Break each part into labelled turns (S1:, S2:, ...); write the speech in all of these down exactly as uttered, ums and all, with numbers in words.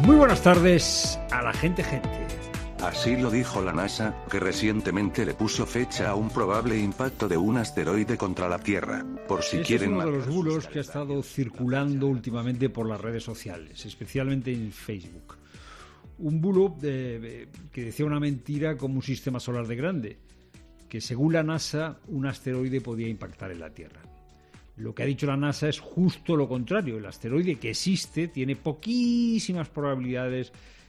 S1: Muy buenas tardes a la gente gente.
S2: Así lo dijo la NASA, que recientemente le puso fecha a un probable impacto de un asteroide contra la Tierra, por si
S1: Este
S2: quieren...
S1: es uno de los bulos que ha estado circulando últimamente por las redes sociales, especialmente en Facebook. Un bulo eh, que decía una mentira como un sistema solar de grande, que según la NASA un asteroide podía impactar en la Tierra. Lo que ha dicho la NASA es justo lo contrario. El asteroide que existe tiene poquísimas probabilidades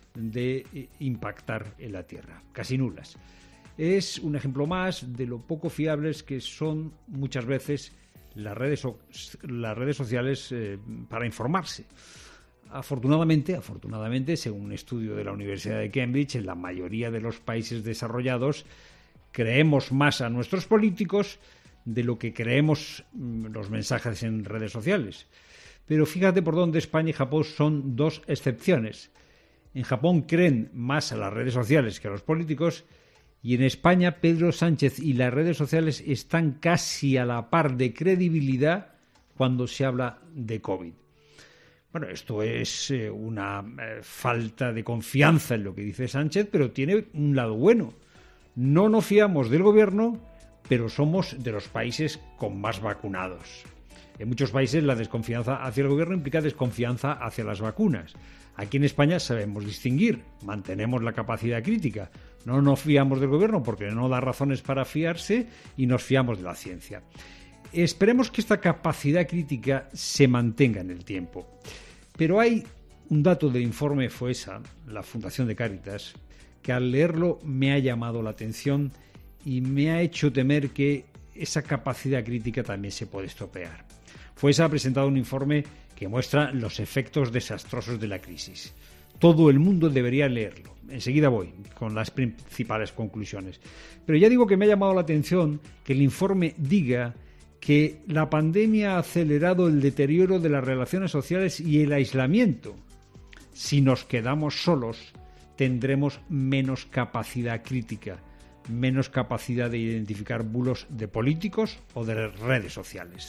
S1: de impactar en la Tierra, casi nulas. Es un ejemplo más de lo poco fiables que son muchas veces las redes, so- las redes sociales eh, para informarse. Afortunadamente, afortunadamente, según un estudio de la Universidad de Cambridge, en la mayoría de los países desarrollados creemos más a nuestros políticos de lo que creemos mmm, los mensajes en redes sociales. Pero fíjate por dónde España y Japón son dos excepciones. En Japón creen más a las redes sociales que a los políticos, y en España Pedro Sánchez y las redes sociales están casi a la par de credibilidad cuando se habla de COVID. Bueno, esto es eh, una eh, falta de confianza en lo que dice Sánchez, pero tiene un lado bueno. No nos fiamos del gobierno, pero somos de los países con más vacunados. En muchos países la desconfianza hacia el gobierno implica desconfianza hacia las vacunas. Aquí en España sabemos distinguir, mantenemos la capacidad crítica. No nos fiamos del gobierno porque no da razones para fiarse y nos fiamos de la ciencia. Esperemos que esta capacidad crítica se mantenga en el tiempo. Pero hay un dato del informe FOESA, la Fundación de Cáritas, que al leerlo me ha llamado la atención y me ha hecho temer que esa capacidad crítica también se puede estropear. FOESA ha presentado un informe que muestra los efectos desastrosos de la crisis. Todo el mundo debería leerlo. Enseguida voy con las principales conclusiones. Pero ya digo que me ha llamado la atención que el informe diga que la pandemia ha acelerado el deterioro de las relaciones sociales y el aislamiento. Si nos quedamos solos, tendremos menos capacidad crítica, menos capacidad de identificar bulos de políticos o de redes sociales.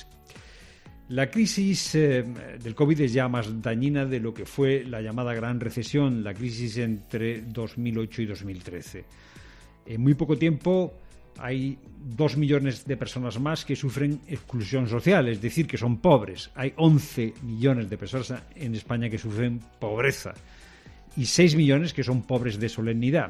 S1: La crisis eh, del COVID es ya más dañina de lo que fue la llamada Gran Recesión, la crisis entre dos mil ocho y dos mil trece. En muy poco tiempo hay dos millones de personas más que sufren exclusión social, es decir, que son pobres. Hay once millones de personas en España que sufren pobreza y seis millones que son pobres de solemnidad.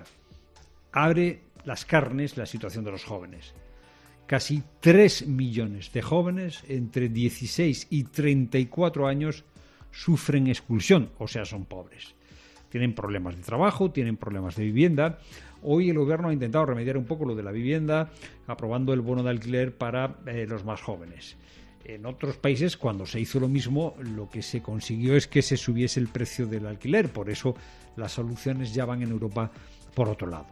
S1: Abre las carnes la situación de los jóvenes. Casi tres millones de jóvenes entre dieciséis y treinta y cuatro años sufren exclusión, o sea, son pobres. Tienen problemas de trabajo, tienen problemas de vivienda. Hoy el gobierno ha intentado remediar un poco lo de la vivienda, aprobando el bono de alquiler para eh, los más jóvenes. En otros países, cuando se hizo lo mismo, lo que se consiguió es que se subiese el precio del alquiler. Por eso las soluciones ya van en Europa por otro lado.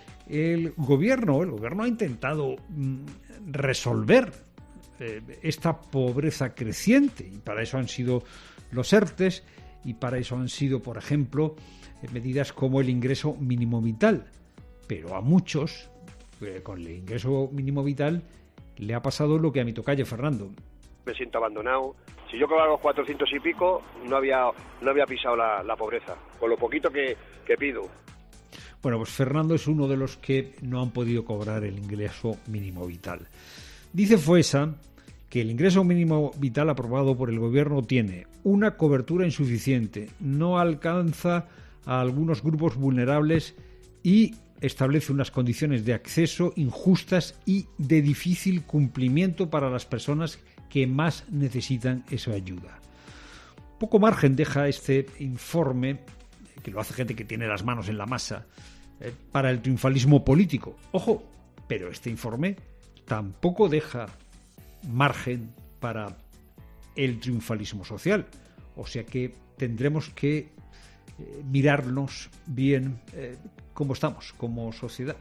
S1: El gobierno, el gobierno ha intentado mm, resolver eh, esta pobreza creciente, y para eso han sido los ERTES, y para eso han sido, por ejemplo, eh, medidas como el ingreso mínimo vital. Pero a muchos, eh, con el ingreso mínimo vital, le ha pasado lo que a mi tocayo Fernando.
S3: Me siento abandonado. Si yo cobraba los cuatrocientos y pico, no había no había pisado la, la pobreza, con lo poquito que, que pido.
S1: Bueno, pues Fernando es uno de los que no han podido cobrar el ingreso mínimo vital. Dice FOESA que el ingreso mínimo vital aprobado por el gobierno tiene una cobertura insuficiente, no alcanza a algunos grupos vulnerables y establece unas condiciones de acceso injustas y de difícil cumplimiento para las personas que más necesitan esa ayuda. Poco margen deja este informe, que lo hace gente que tiene las manos en la masa, eh, para el triunfalismo político. Ojo, pero este informe tampoco deja margen para el triunfalismo social. O sea que tendremos que eh, mirarnos bien eh, cómo estamos como sociedad.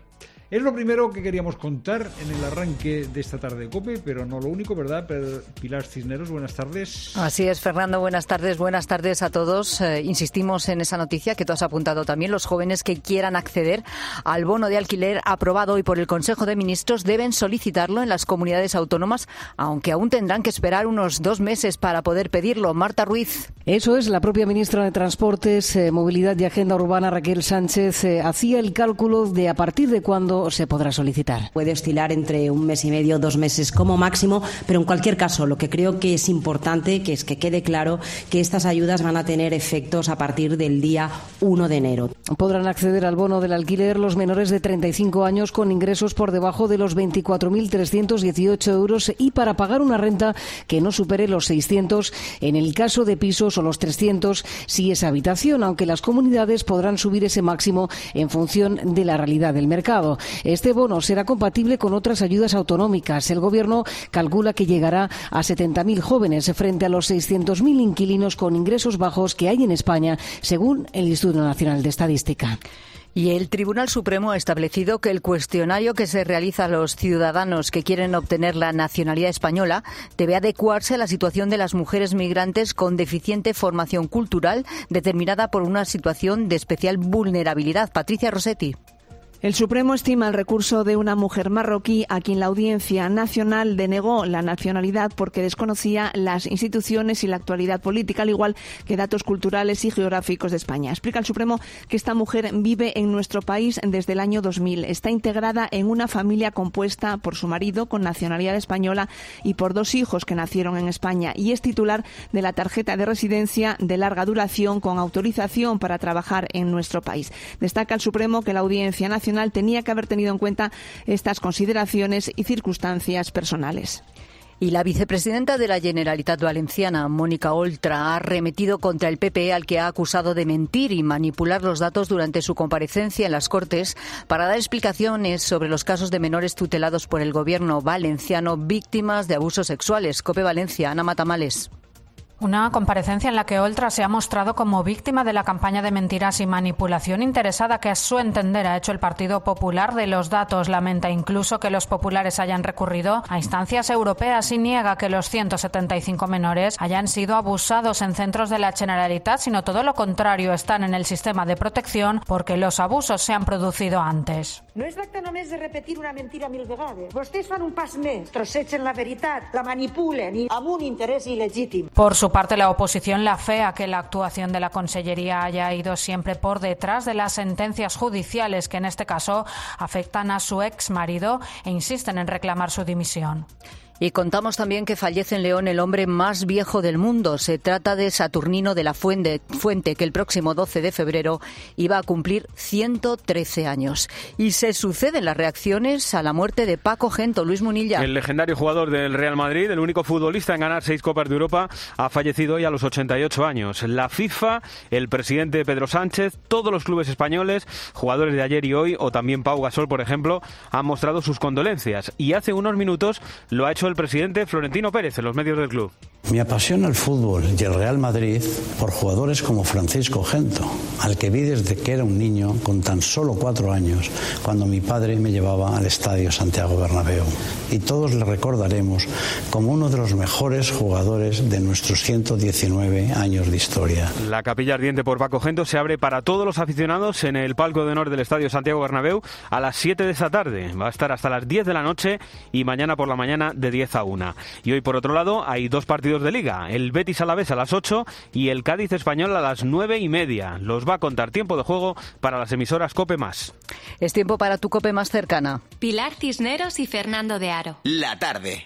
S1: Es lo primero que queríamos contar en el arranque de esta tarde de COPE, pero no lo único, ¿verdad? Pilar Cisneros, buenas tardes.
S4: Así es, Fernando, buenas tardes. Buenas tardes a todos. Eh, insistimos en esa noticia que tú has apuntado también. Los jóvenes que quieran acceder al bono de alquiler aprobado hoy por el Consejo de Ministros deben solicitarlo en las comunidades autónomas, aunque aún tendrán que esperar unos dos meses para poder pedirlo. Marta Ruiz.
S5: Eso es, la propia ministra de Transportes, eh, Movilidad y Agenda Urbana, Raquel Sánchez, eh, hacía el cálculo de a partir de cuándo se podrá solicitar.
S6: Puede oscilar entre un mes y medio, dos meses como máximo, pero en cualquier caso lo que creo que es importante que es que quede claro que estas ayudas van a tener efectos a partir del día uno de enero.
S5: Podrán acceder al bono del alquiler los menores de treinta y cinco años con ingresos por debajo de los veinticuatro mil trescientos dieciocho euros y para pagar una renta que no supere los seiscientos en el caso de pisos o los trescientos si es habitación, aunque las comunidades podrán subir ese máximo en función de la realidad del mercado. Este bono será compatible con otras ayudas autonómicas. El Gobierno calcula que llegará a setenta mil jóvenes frente a los seiscientos mil inquilinos con ingresos bajos que hay en España, según el Instituto Nacional de Estadística.
S4: Y el Tribunal Supremo ha establecido que el cuestionario que se realiza a los ciudadanos que quieren obtener la nacionalidad española debe adecuarse a la situación de las mujeres migrantes con deficiente formación cultural determinada por una situación de especial vulnerabilidad. Patricia Rossetti.
S7: El Supremo estima el recurso de una mujer marroquí a quien la Audiencia Nacional denegó la nacionalidad porque desconocía las instituciones y la actualidad política, al igual que datos culturales y geográficos de España. Explica el Supremo que esta mujer vive en nuestro país desde el año dos mil. Está integrada en una familia compuesta por su marido con nacionalidad española y por dos hijos que nacieron en España y es titular de la tarjeta de residencia de larga duración con autorización para trabajar en nuestro país. Destaca el Supremo que la Audiencia Nacional tenía que haber tenido en cuenta estas consideraciones y circunstancias personales.
S4: Y la vicepresidenta de la Generalitat Valenciana, Mónica Oltra, ha arremetido contra el P P E, al que ha acusado de mentir y manipular los datos durante su comparecencia en las Cortes para dar explicaciones sobre los casos de menores tutelados por el gobierno valenciano víctimas de abusos sexuales. COPE Valencia, Ana Matamales.
S8: Una comparecencia en la que Oltra se ha mostrado como víctima de la campaña de mentiras y manipulación interesada que, a su entender, ha hecho el Partido Popular de los datos. Lamenta incluso que los populares hayan recurrido a instancias europeas y niega que los ciento setenta y cinco menores hayan sido abusados en centros de la Generalitat, sino todo lo contrario, están en el sistema de protección porque los abusos se han producido antes.
S9: No es tracta només de repetir una mentira mil vegades. Vostès fan un pas més, trossechen la veritat, la manipulen i amb un interès il·legítim.
S8: Por su parte, la oposición la fea que la actuación de la Consellería haya ido siempre por detrás de las sentencias judiciales que en este caso afectan a su ex marido e insisten en reclamar su dimisión.
S4: Y contamos también que fallece en León el hombre más viejo del mundo. Se trata de Saturnino de la Fuente, Fuente, que el próximo doce de febrero iba a cumplir ciento trece años. Y se suceden las reacciones a la muerte de Paco Gento. Luis Munilla.
S10: El legendario jugador del Real Madrid, el único futbolista en ganar seis Copas de Europa, ha fallecido hoy a los ochenta y ocho años. La FIFA, el presidente Pedro Sánchez, todos los clubes españoles, jugadores de ayer y hoy, o también Pau Gasol, por ejemplo, han mostrado sus condolencias. Y hace unos minutos lo ha hecho el presidente Florentino Pérez en los medios del club.
S11: Me apasiona el fútbol y el Real Madrid por jugadores como Francisco Gento, al que vi desde que era un niño con tan solo cuatro años, cuando mi padre me llevaba al Estadio Santiago Bernabéu. Y todos le recordaremos como uno de los mejores jugadores de nuestros ciento diecinueve años de historia.
S10: La capilla ardiente por Paco Gento se abre para todos los aficionados en el palco de honor del Estadio Santiago Bernabéu a las siete de esta tarde. Va a estar hasta las diez de la noche y mañana por la mañana de diez a una. Y hoy, por otro lado, hay dos partidos de Liga. El Betis Alavés a las ocho y el Cádiz Español a las nueve y media. Los va a contar tiempo de juego para las emisoras COPE más.
S4: Es tiempo para tu COPE más cercana.
S12: Pilar Cisneros y Fernando de Aro.
S13: La tarde.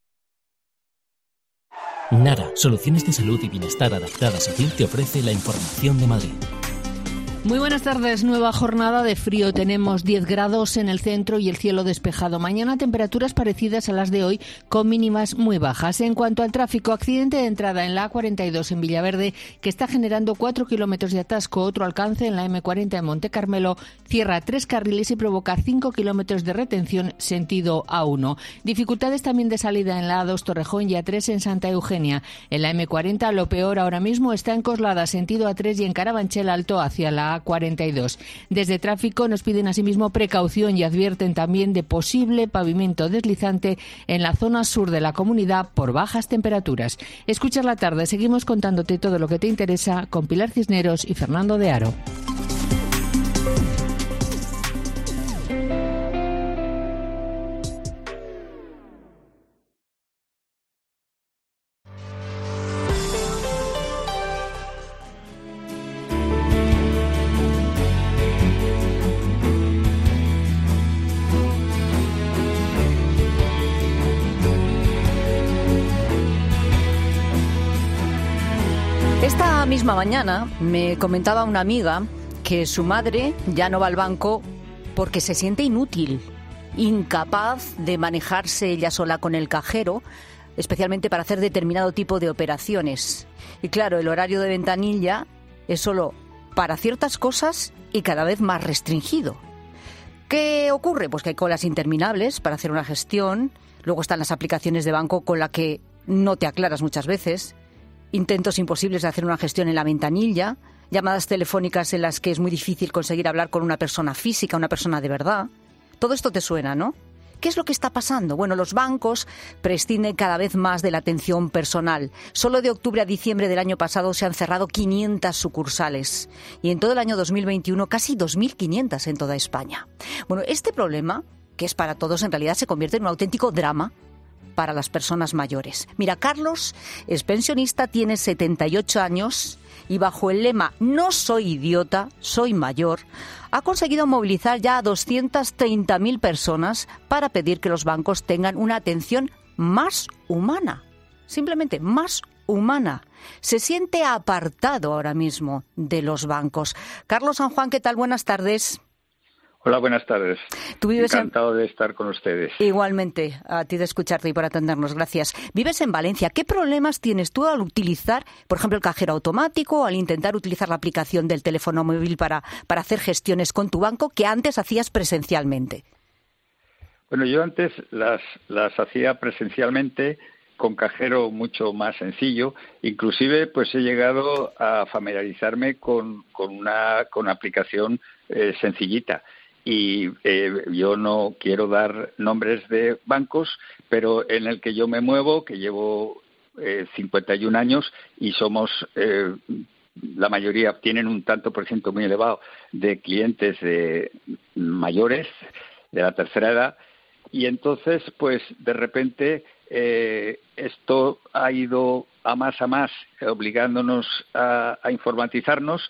S14: Nara, soluciones de salud y bienestar adaptadas a ti, te ofrece la información de Madrid.
S15: Muy buenas tardes, nueva jornada de frío. Tenemos diez grados en el centro y el cielo despejado. Mañana temperaturas parecidas a las de hoy con mínimas muy bajas. En cuanto al tráfico, accidente de entrada en la A cuarenta y dos en Villaverde que está generando cuatro kilómetros de atasco. Otro alcance en la eme cuarenta en Monte Carmelo cierra tres carriles y provoca cinco kilómetros de retención sentido A uno. Dificultades también de salida en la A dos Torrejón y A tres en Santa Eugenia. En la eme cuarenta lo peor ahora mismo está en Coslada sentido A tres y en Carabanchel Alto hacia la A cuarenta y dos. Desde Tráfico nos piden asimismo precaución y advierten también de posible pavimento deslizante en la zona sur de la comunidad por bajas temperaturas. Escuchas la tarde, seguimos contándote todo lo que te interesa con Pilar Cisneros y Fernando de Aro.
S4: Esta misma mañana me comentaba una amiga que su madre ya no va al banco porque se siente inútil, incapaz de manejarse ella sola con el cajero, especialmente para hacer determinado tipo de operaciones. Y claro, el horario de ventanilla es solo para ciertas cosas y cada vez más restringido. ¿Qué ocurre? Pues que hay colas interminables para hacer una gestión, luego están las aplicaciones de banco con las que no te aclaras muchas veces, intentos imposibles de hacer una gestión en la ventanilla, llamadas telefónicas en las que es muy difícil conseguir hablar con una persona física, una persona de verdad. Todo esto te suena, ¿no? ¿Qué es lo que está pasando? Bueno, los bancos prescinden cada vez más de la atención personal. Solo de octubre a diciembre del año pasado se han cerrado quinientas sucursales y en todo el año dos mil veintiuno casi dos mil quinientas en toda España. Bueno, este problema, que es para todos, en realidad se convierte en un auténtico drama para las personas mayores. Mira, Carlos es pensionista, tiene setenta y ocho años y bajo el lema "No soy idiota, soy mayor", ha conseguido movilizar ya a doscientas treinta mil personas para pedir que los bancos tengan una atención más humana. Simplemente más humana. Se siente apartado ahora mismo de los bancos. Carlos San Juan, ¿qué tal? Buenas tardes.
S13: Hola, buenas tardes.
S4: ¿Tú vives
S13: Encantado
S4: en...
S13: de estar con ustedes.
S4: Igualmente, a ti de escucharte y por atendernos, gracias. Vives en Valencia. ¿Qué problemas tienes tú al utilizar, por ejemplo, el cajero automático o al intentar utilizar la aplicación del teléfono móvil para, para hacer gestiones con tu banco que antes hacías presencialmente?
S13: Bueno, yo antes las, las hacía presencialmente con cajero mucho más sencillo. Inclusive, pues he llegado a familiarizarme con, con una con aplicación eh, sencillita. Y eh, yo no quiero dar nombres de bancos, pero en el que yo me muevo, que llevo eh, cincuenta y un años y somos, eh, la mayoría tienen un tanto por ciento muy elevado de clientes de mayores, de la tercera edad, y entonces, pues, de repente, eh, esto ha ido a más a más, obligándonos a, a informatizarnos.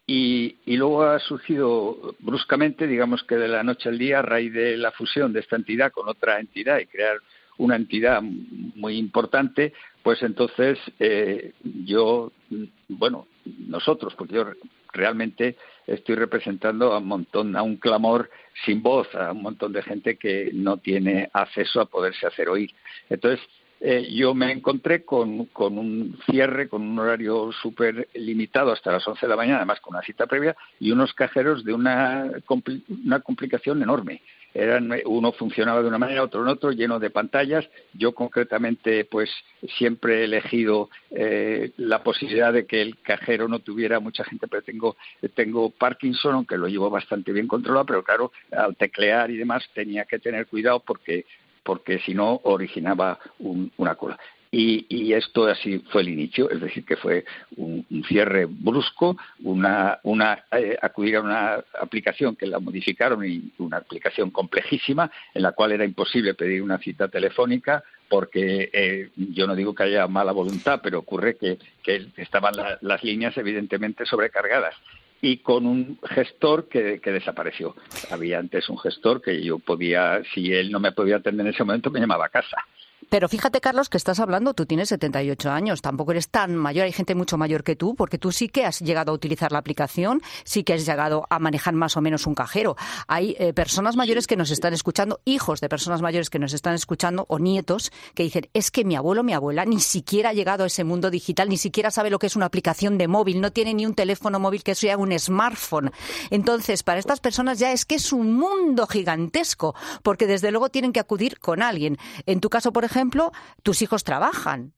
S13: Y, y luego ha surgido bruscamente, digamos que de la noche al día, a raíz de la fusión de esta entidad con otra entidad y crear una entidad muy importante, pues entonces eh, yo, bueno, nosotros, porque yo realmente estoy representando a un montón, a un clamor sin voz, a un montón de gente que no tiene acceso a poderse hacer oír. Entonces, Eh, yo me encontré con, con un cierre, con un horario súper limitado hasta las once de la mañana, además con una cita previa, y unos cajeros de una, compli- una complicación enorme. Eran, uno funcionaba de una manera, otro en otro, lleno de pantallas. Yo concretamente, pues siempre he elegido eh, la posibilidad de que el cajero no tuviera mucha gente, pero tengo, tengo Parkinson, aunque lo llevo bastante bien controlado, pero claro, al teclear y demás tenía que tener cuidado porque porque si no originaba un, una cola. Y, y esto así fue el inicio, es decir, que fue un, un cierre brusco, una, una eh, acudir a una aplicación que la modificaron, y una aplicación complejísima, en la cual era imposible pedir una cita telefónica, porque eh, yo no digo que haya mala voluntad, pero ocurre que, que estaban la, las líneas evidentemente sobrecargadas. Y con un gestor que, que desapareció. Había antes un gestor que yo podía, si él no me podía atender en ese momento, me llamaba a casa.
S4: Pero fíjate, Carlos, que estás hablando, tú tienes setenta y ocho años, tampoco eres tan mayor, hay gente mucho mayor que tú, porque tú sí que has llegado a utilizar la aplicación, sí que has llegado a manejar más o menos un cajero. Hay eh, personas mayores que nos están escuchando, hijos de personas mayores que nos están escuchando, o nietos, que dicen, es que mi abuelo, mi abuela, ni siquiera ha llegado a ese mundo digital, ni siquiera sabe lo que es una aplicación de móvil, no tiene ni un teléfono móvil, que sea un smartphone. Entonces, para estas personas ya es que es un mundo gigantesco, porque desde luego tienen que acudir con alguien. En tu caso, por ejemplo, tus hijos trabajan.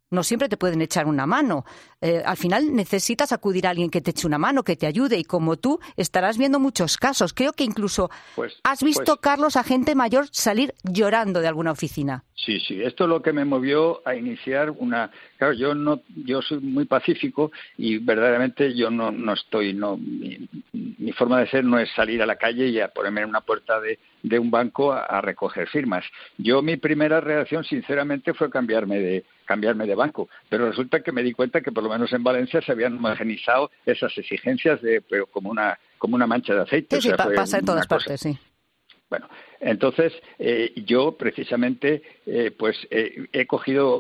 S4: no siempre te pueden echar una mano. Eh, al final necesitas acudir a alguien que te eche una mano, que te ayude, y como tú estarás viendo muchos casos. Creo que incluso
S13: pues,
S4: has visto,
S13: pues,
S4: Carlos, a gente mayor salir llorando de alguna oficina.
S13: Sí, sí, esto es lo que me movió a iniciar una... Claro, yo no, yo soy muy pacífico y verdaderamente yo no, no estoy, no, mi, mi forma de ser no es salir a la calle y a ponerme en una puerta de, de un banco a, a recoger firmas. Yo mi primera reacción, sinceramente, fue cambiarme de cambiarme de banco, pero resulta que me di cuenta que por lo menos en Valencia se habían homogeneizado esas exigencias de, pero como una como una mancha de aceite.
S4: Sí,
S13: o sea,
S4: sí, pasa en todas
S13: cosa.
S4: partes, sí.
S13: Bueno, entonces eh, yo precisamente eh, pues eh, he cogido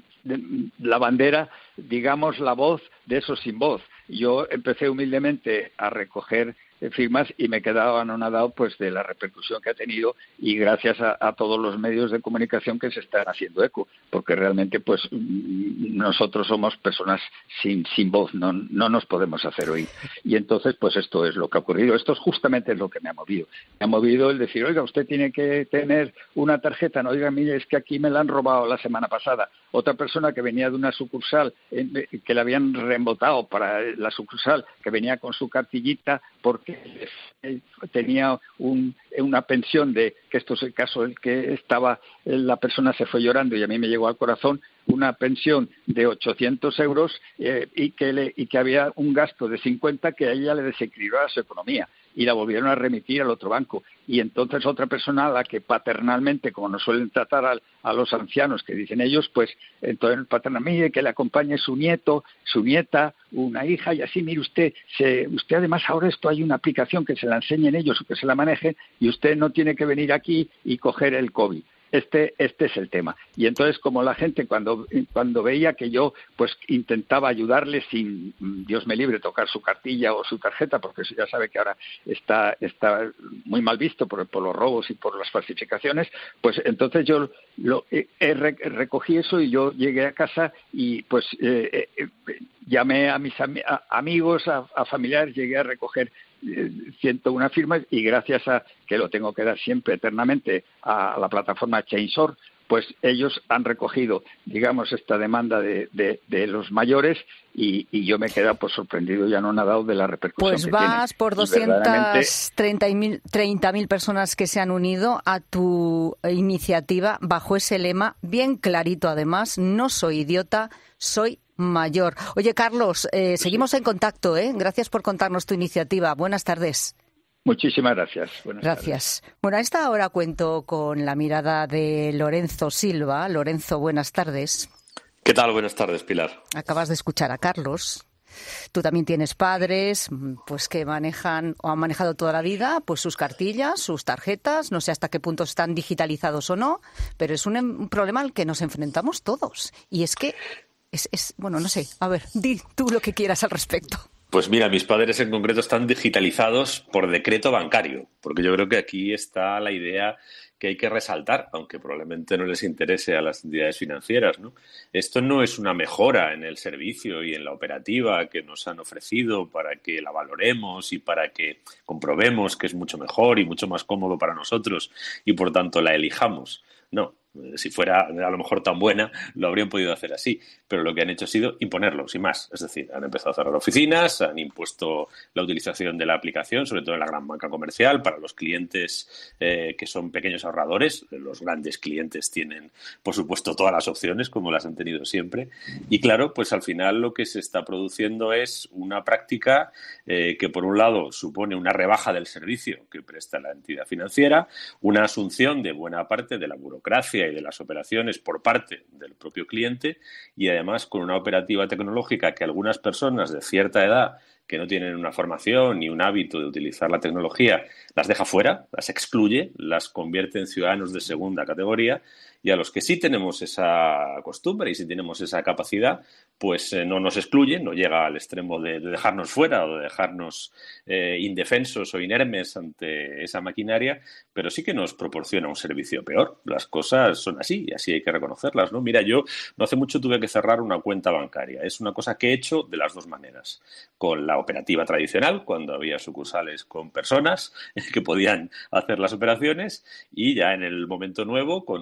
S13: la bandera, digamos, la voz de esos sin voz. Yo empecé humildemente a recoger firmas y me he quedado anonadado pues de la repercusión que ha tenido, y gracias a, a todos los medios de comunicación que se están haciendo eco, porque realmente pues nosotros somos personas sin sin voz, no no nos podemos hacer oír. Y entonces pues esto es lo que ha ocurrido. Esto es justamente lo que me ha movido. Me ha movido el decir, oiga, usted tiene que tener una tarjeta. No, oiga, mire, es que aquí me la han robado la semana pasada. Otra persona que venía de una sucursal eh, que le habían reembotado para la sucursal, que venía con su cartillita porque tenía un, una pensión de, que esto es el caso, el que estaba, la persona se fue llorando y a mí me llegó al corazón, una pensión de ochocientos euros eh, y, que le, y que había un gasto de cincuenta que a ella le desequilibraba su economía, y la volvieron a remitir al otro banco. Y entonces otra persona a la que paternalmente, como nos suelen tratar a, a los ancianos, que dicen ellos, pues entonces paternalmente que le acompañe su nieto, su nieta, una hija, y así, mire usted, se, usted además ahora esto hay una aplicación que se la enseñen ellos o que se la manejen, y usted no tiene que venir aquí y coger el COVID. Este, este es el tema. Y entonces, como la gente cuando, cuando veía que yo pues intentaba ayudarle sin, Dios me libre, tocar su cartilla o su tarjeta, porque eso ya sabe que ahora está, está muy mal visto por, por los robos y por las falsificaciones, pues entonces yo lo, eh, recogí eso y yo llegué a casa y pues eh, eh, llamé a mis am- a amigos, a, a familiares, llegué a recoger ciento una firmas, y gracias a que lo tengo que dar siempre eternamente a la plataforma Chainsaw, pues ellos han recogido, digamos, esta demanda de, de, de los mayores, y, y yo me he quedado pues sorprendido y anonadado de la repercusión
S4: pues
S13: que
S4: vas
S13: tiene.
S4: Pues vas por doscientas treinta mil personas que se han unido a tu iniciativa bajo ese lema, bien clarito además: no soy idiota, soy mayor. Oye, Carlos, eh, seguimos en contacto, ¿eh? Gracias por contarnos tu iniciativa. Buenas tardes.
S13: Muchísimas gracias. Buenas
S4: gracias.
S13: Tardes.
S4: Bueno, a esta hora cuento con la mirada de Lorenzo Silva. Lorenzo, buenas tardes.
S16: ¿Qué tal? Buenas tardes, Pilar.
S4: Acabas de escuchar a Carlos. Tú también tienes padres pues que manejan o han manejado toda la vida pues sus cartillas, sus tarjetas, no sé hasta qué punto están digitalizados o no, pero es un, un problema al que nos enfrentamos todos. Y es que Es, es, bueno, no sé, a ver, di tú lo que quieras al respecto.
S16: Pues mira, mis padres en concreto están digitalizados por decreto bancario, porque yo creo que aquí está la idea que hay que resaltar, aunque probablemente no les interese a las entidades financieras, ¿no? Esto no es una mejora en el servicio y en la operativa que nos han ofrecido para que la valoremos y para que comprobemos que es mucho mejor y mucho más cómodo para nosotros y por tanto la elijamos. No. Si fuera a lo mejor tan buena, lo habrían podido hacer así, pero lo que han hecho ha sido imponerlo, sin más. Es decir, han empezado a cerrar oficinas, han impuesto la utilización de la aplicación, sobre todo en la gran banca comercial, para los clientes eh, que son pequeños ahorradores. Los grandes clientes tienen, por supuesto, todas las opciones, como las han tenido siempre. Y claro, pues al final lo que se está produciendo es una práctica eh, que, por un lado, supone una rebaja del servicio que presta la entidad financiera, una asunción de buena parte de la burocracia y de las operaciones por parte del propio cliente, y además con una operativa tecnológica que algunas personas de cierta edad que no tienen una formación ni un hábito de utilizar la tecnología las deja fuera, las excluye, las convierte en ciudadanos de segunda categoría, y a los que sí tenemos esa costumbre y sí tenemos esa capacidad, pues eh, no nos excluye, no llega al extremo de, de dejarnos fuera o de dejarnos eh, indefensos o inermes ante esa maquinaria, pero sí que nos proporciona un servicio peor. Las cosas son así y así hay que reconocerlas, ¿no? Mira, yo no hace mucho tuve que cerrar una cuenta bancaria. Es una cosa que he hecho de las dos maneras. Con la operativa tradicional, cuando había sucursales con personas que podían hacer las operaciones, y ya en el momento nuevo con una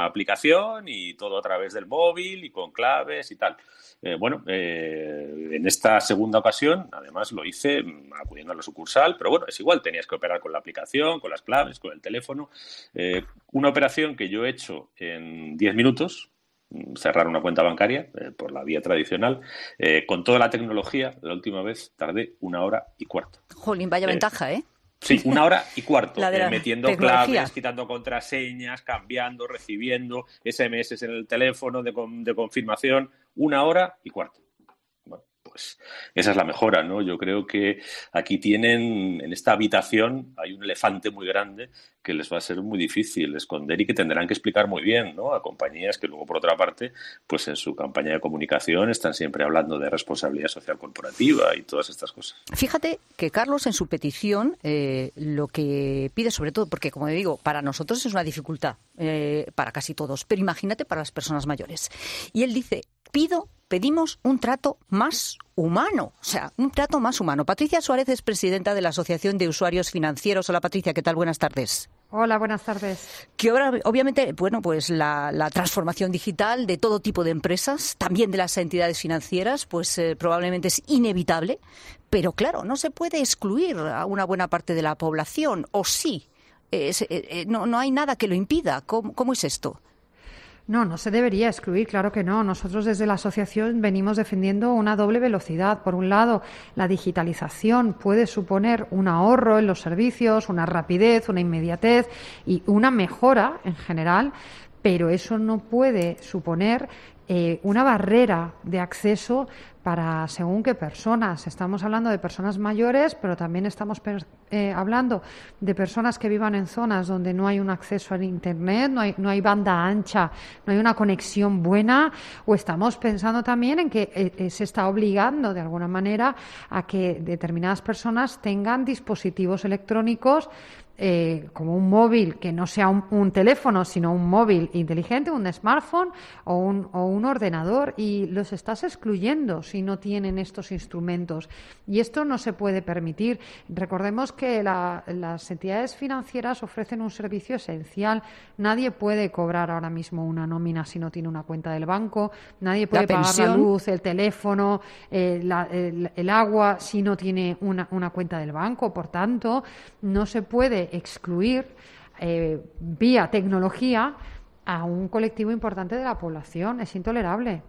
S16: aplicación y todo a través del móvil y con claves y tal. Eh, bueno, eh, en esta segunda ocasión, además lo hice acudiendo a la sucursal, pero bueno, es igual, tenías que operar con la aplicación, con las claves, con el teléfono. Eh, una operación que yo he hecho en diez minutos, cerrar una cuenta bancaria eh, por la vía tradicional, eh, con toda la tecnología, la última vez tardé una hora y cuarto.
S4: Jolín, vaya eh, ventaja, ¿eh?
S16: Sí, una hora y cuarto,
S4: eh,
S16: metiendo
S4: tecnología.
S16: claves, quitando contraseñas, cambiando, recibiendo ese eme ese en el teléfono de, con, de confirmación, una hora y cuarto. Bueno, pues esa es la mejora, ¿no? Yo creo que aquí tienen, en esta habitación, hay un elefante muy grande que les va a ser muy difícil esconder y que tendrán que explicar muy bien, ¿no? A compañías que luego, por otra parte, pues en su campaña de comunicación están siempre hablando de responsabilidad social corporativa y todas estas cosas.
S4: Fíjate que Carlos, en su petición, eh, lo que pide, sobre todo, porque, como digo, para nosotros es una dificultad, eh, para casi todos, pero imagínate para las personas mayores. Y él dice, pido, pedimos un trato más humano, o sea, un trato más humano. Patricia Suárez es presidenta de la Asociación de Usuarios Financieros. Hola, Patricia, ¿qué tal? Buenas tardes.
S17: Hola, buenas tardes.
S4: Que ahora, obviamente, bueno, pues la, la transformación digital de todo tipo de empresas, también de las entidades financieras, pues eh, probablemente es inevitable, pero claro, no se puede excluir a una buena parte de la población, ¿o sí? Eh, eh, eh, no, no hay nada que lo impida. ¿Cómo, cómo es esto?
S17: No, no se debería excluir, claro que no. Nosotros desde la asociación venimos defendiendo una doble velocidad. Por un lado, la digitalización puede suponer un ahorro en los servicios, una rapidez, una inmediatez y una mejora en general, pero eso no puede suponer eh, una barrera de acceso para según qué personas. Estamos hablando de personas mayores, pero también estamos per, eh, hablando de personas que vivan en zonas donde no hay un acceso al Internet, no hay, no hay banda ancha, no hay una conexión buena, o estamos pensando también en que eh, se está obligando de alguna manera a que determinadas personas tengan dispositivos electrónicos Eh, como un móvil que no sea un, un teléfono, sino un móvil inteligente, un smartphone o un, o un ordenador, y los estás excluyendo si no tienen estos instrumentos. Y esto no se puede permitir. Recordemos que la, las entidades financieras ofrecen un servicio esencial. Nadie puede cobrar ahora mismo una nómina si no tiene una cuenta del banco. Nadie puede
S4: la
S17: pagar la luz, el teléfono, eh, la, el, el agua si no tiene una, una cuenta del banco. Por tanto, no se puede excluir eh, vía tecnología a un colectivo importante de la población. Es intolerable.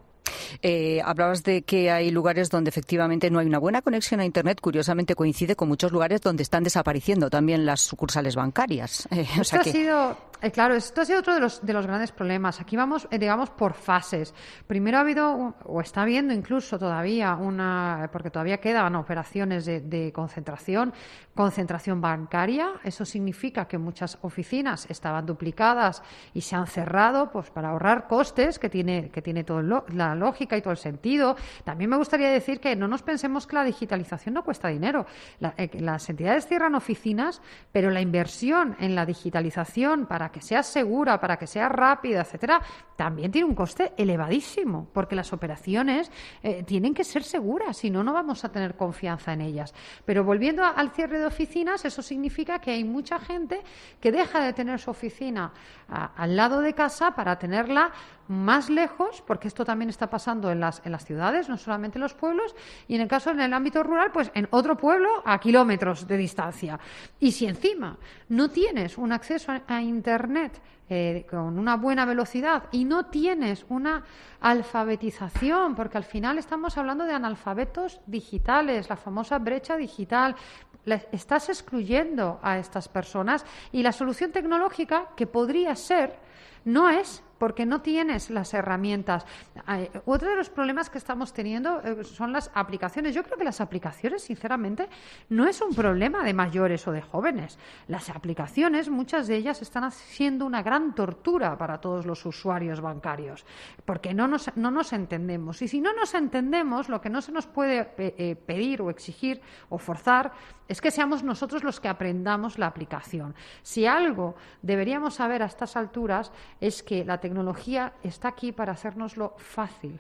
S4: Eh, hablabas de que hay lugares donde efectivamente no hay una buena conexión a Internet. Curiosamente coincide con muchos lugares donde están desapareciendo también las sucursales bancarias. Eh, o sea
S17: esto
S4: que...
S17: ha sido, eh, claro, esto ha sido otro de los, de los grandes problemas. Aquí vamos, eh, digamos, por fases. Primero ha habido, un, o está habiendo incluso todavía una, porque todavía quedan operaciones de, de concentración, concentración bancaria. Eso significa que muchas oficinas estaban duplicadas y se han cerrado, pues para ahorrar costes, que tiene, que tiene todo lo, la lógica y todo el sentido. También me gustaría decir que no nos pensemos que la digitalización no cuesta dinero. La, eh, las entidades cierran oficinas, pero la inversión en la digitalización para que sea segura, para que sea rápida, etcétera, también tiene un coste elevadísimo, porque las operaciones eh, tienen que ser seguras, si no, no vamos a tener confianza en ellas. Pero volviendo a, al cierre de oficinas, eso significa que hay mucha gente que deja de tener su oficina a, al lado de casa para tenerla más lejos, porque esto también está pasando en las, en las ciudades, no solamente en los pueblos, y en el caso en el ámbito rural, pues en otro pueblo a kilómetros de distancia. Y si encima no tienes un acceso a, a Internet eh, con una buena velocidad y no tienes una alfabetización, porque al final estamos hablando de analfabetos digitales, la famosa brecha digital, estás excluyendo a estas personas, y la solución tecnológica que podría ser no es, porque no tienes las herramientas. Eh, otro de los problemas que estamos teniendo eh, son las aplicaciones. Yo creo que las aplicaciones, sinceramente, no es un problema de mayores o de jóvenes. Las aplicaciones, muchas de ellas, están haciendo una gran tortura para todos los usuarios bancarios, porque no nos, no nos entendemos. Y si no nos entendemos, lo que no se nos puede eh, pedir o exigir o forzar es que seamos nosotros los que aprendamos la aplicación. Si algo deberíamos saber a estas alturas es que la tecnología está aquí para hacérnoslo fácil,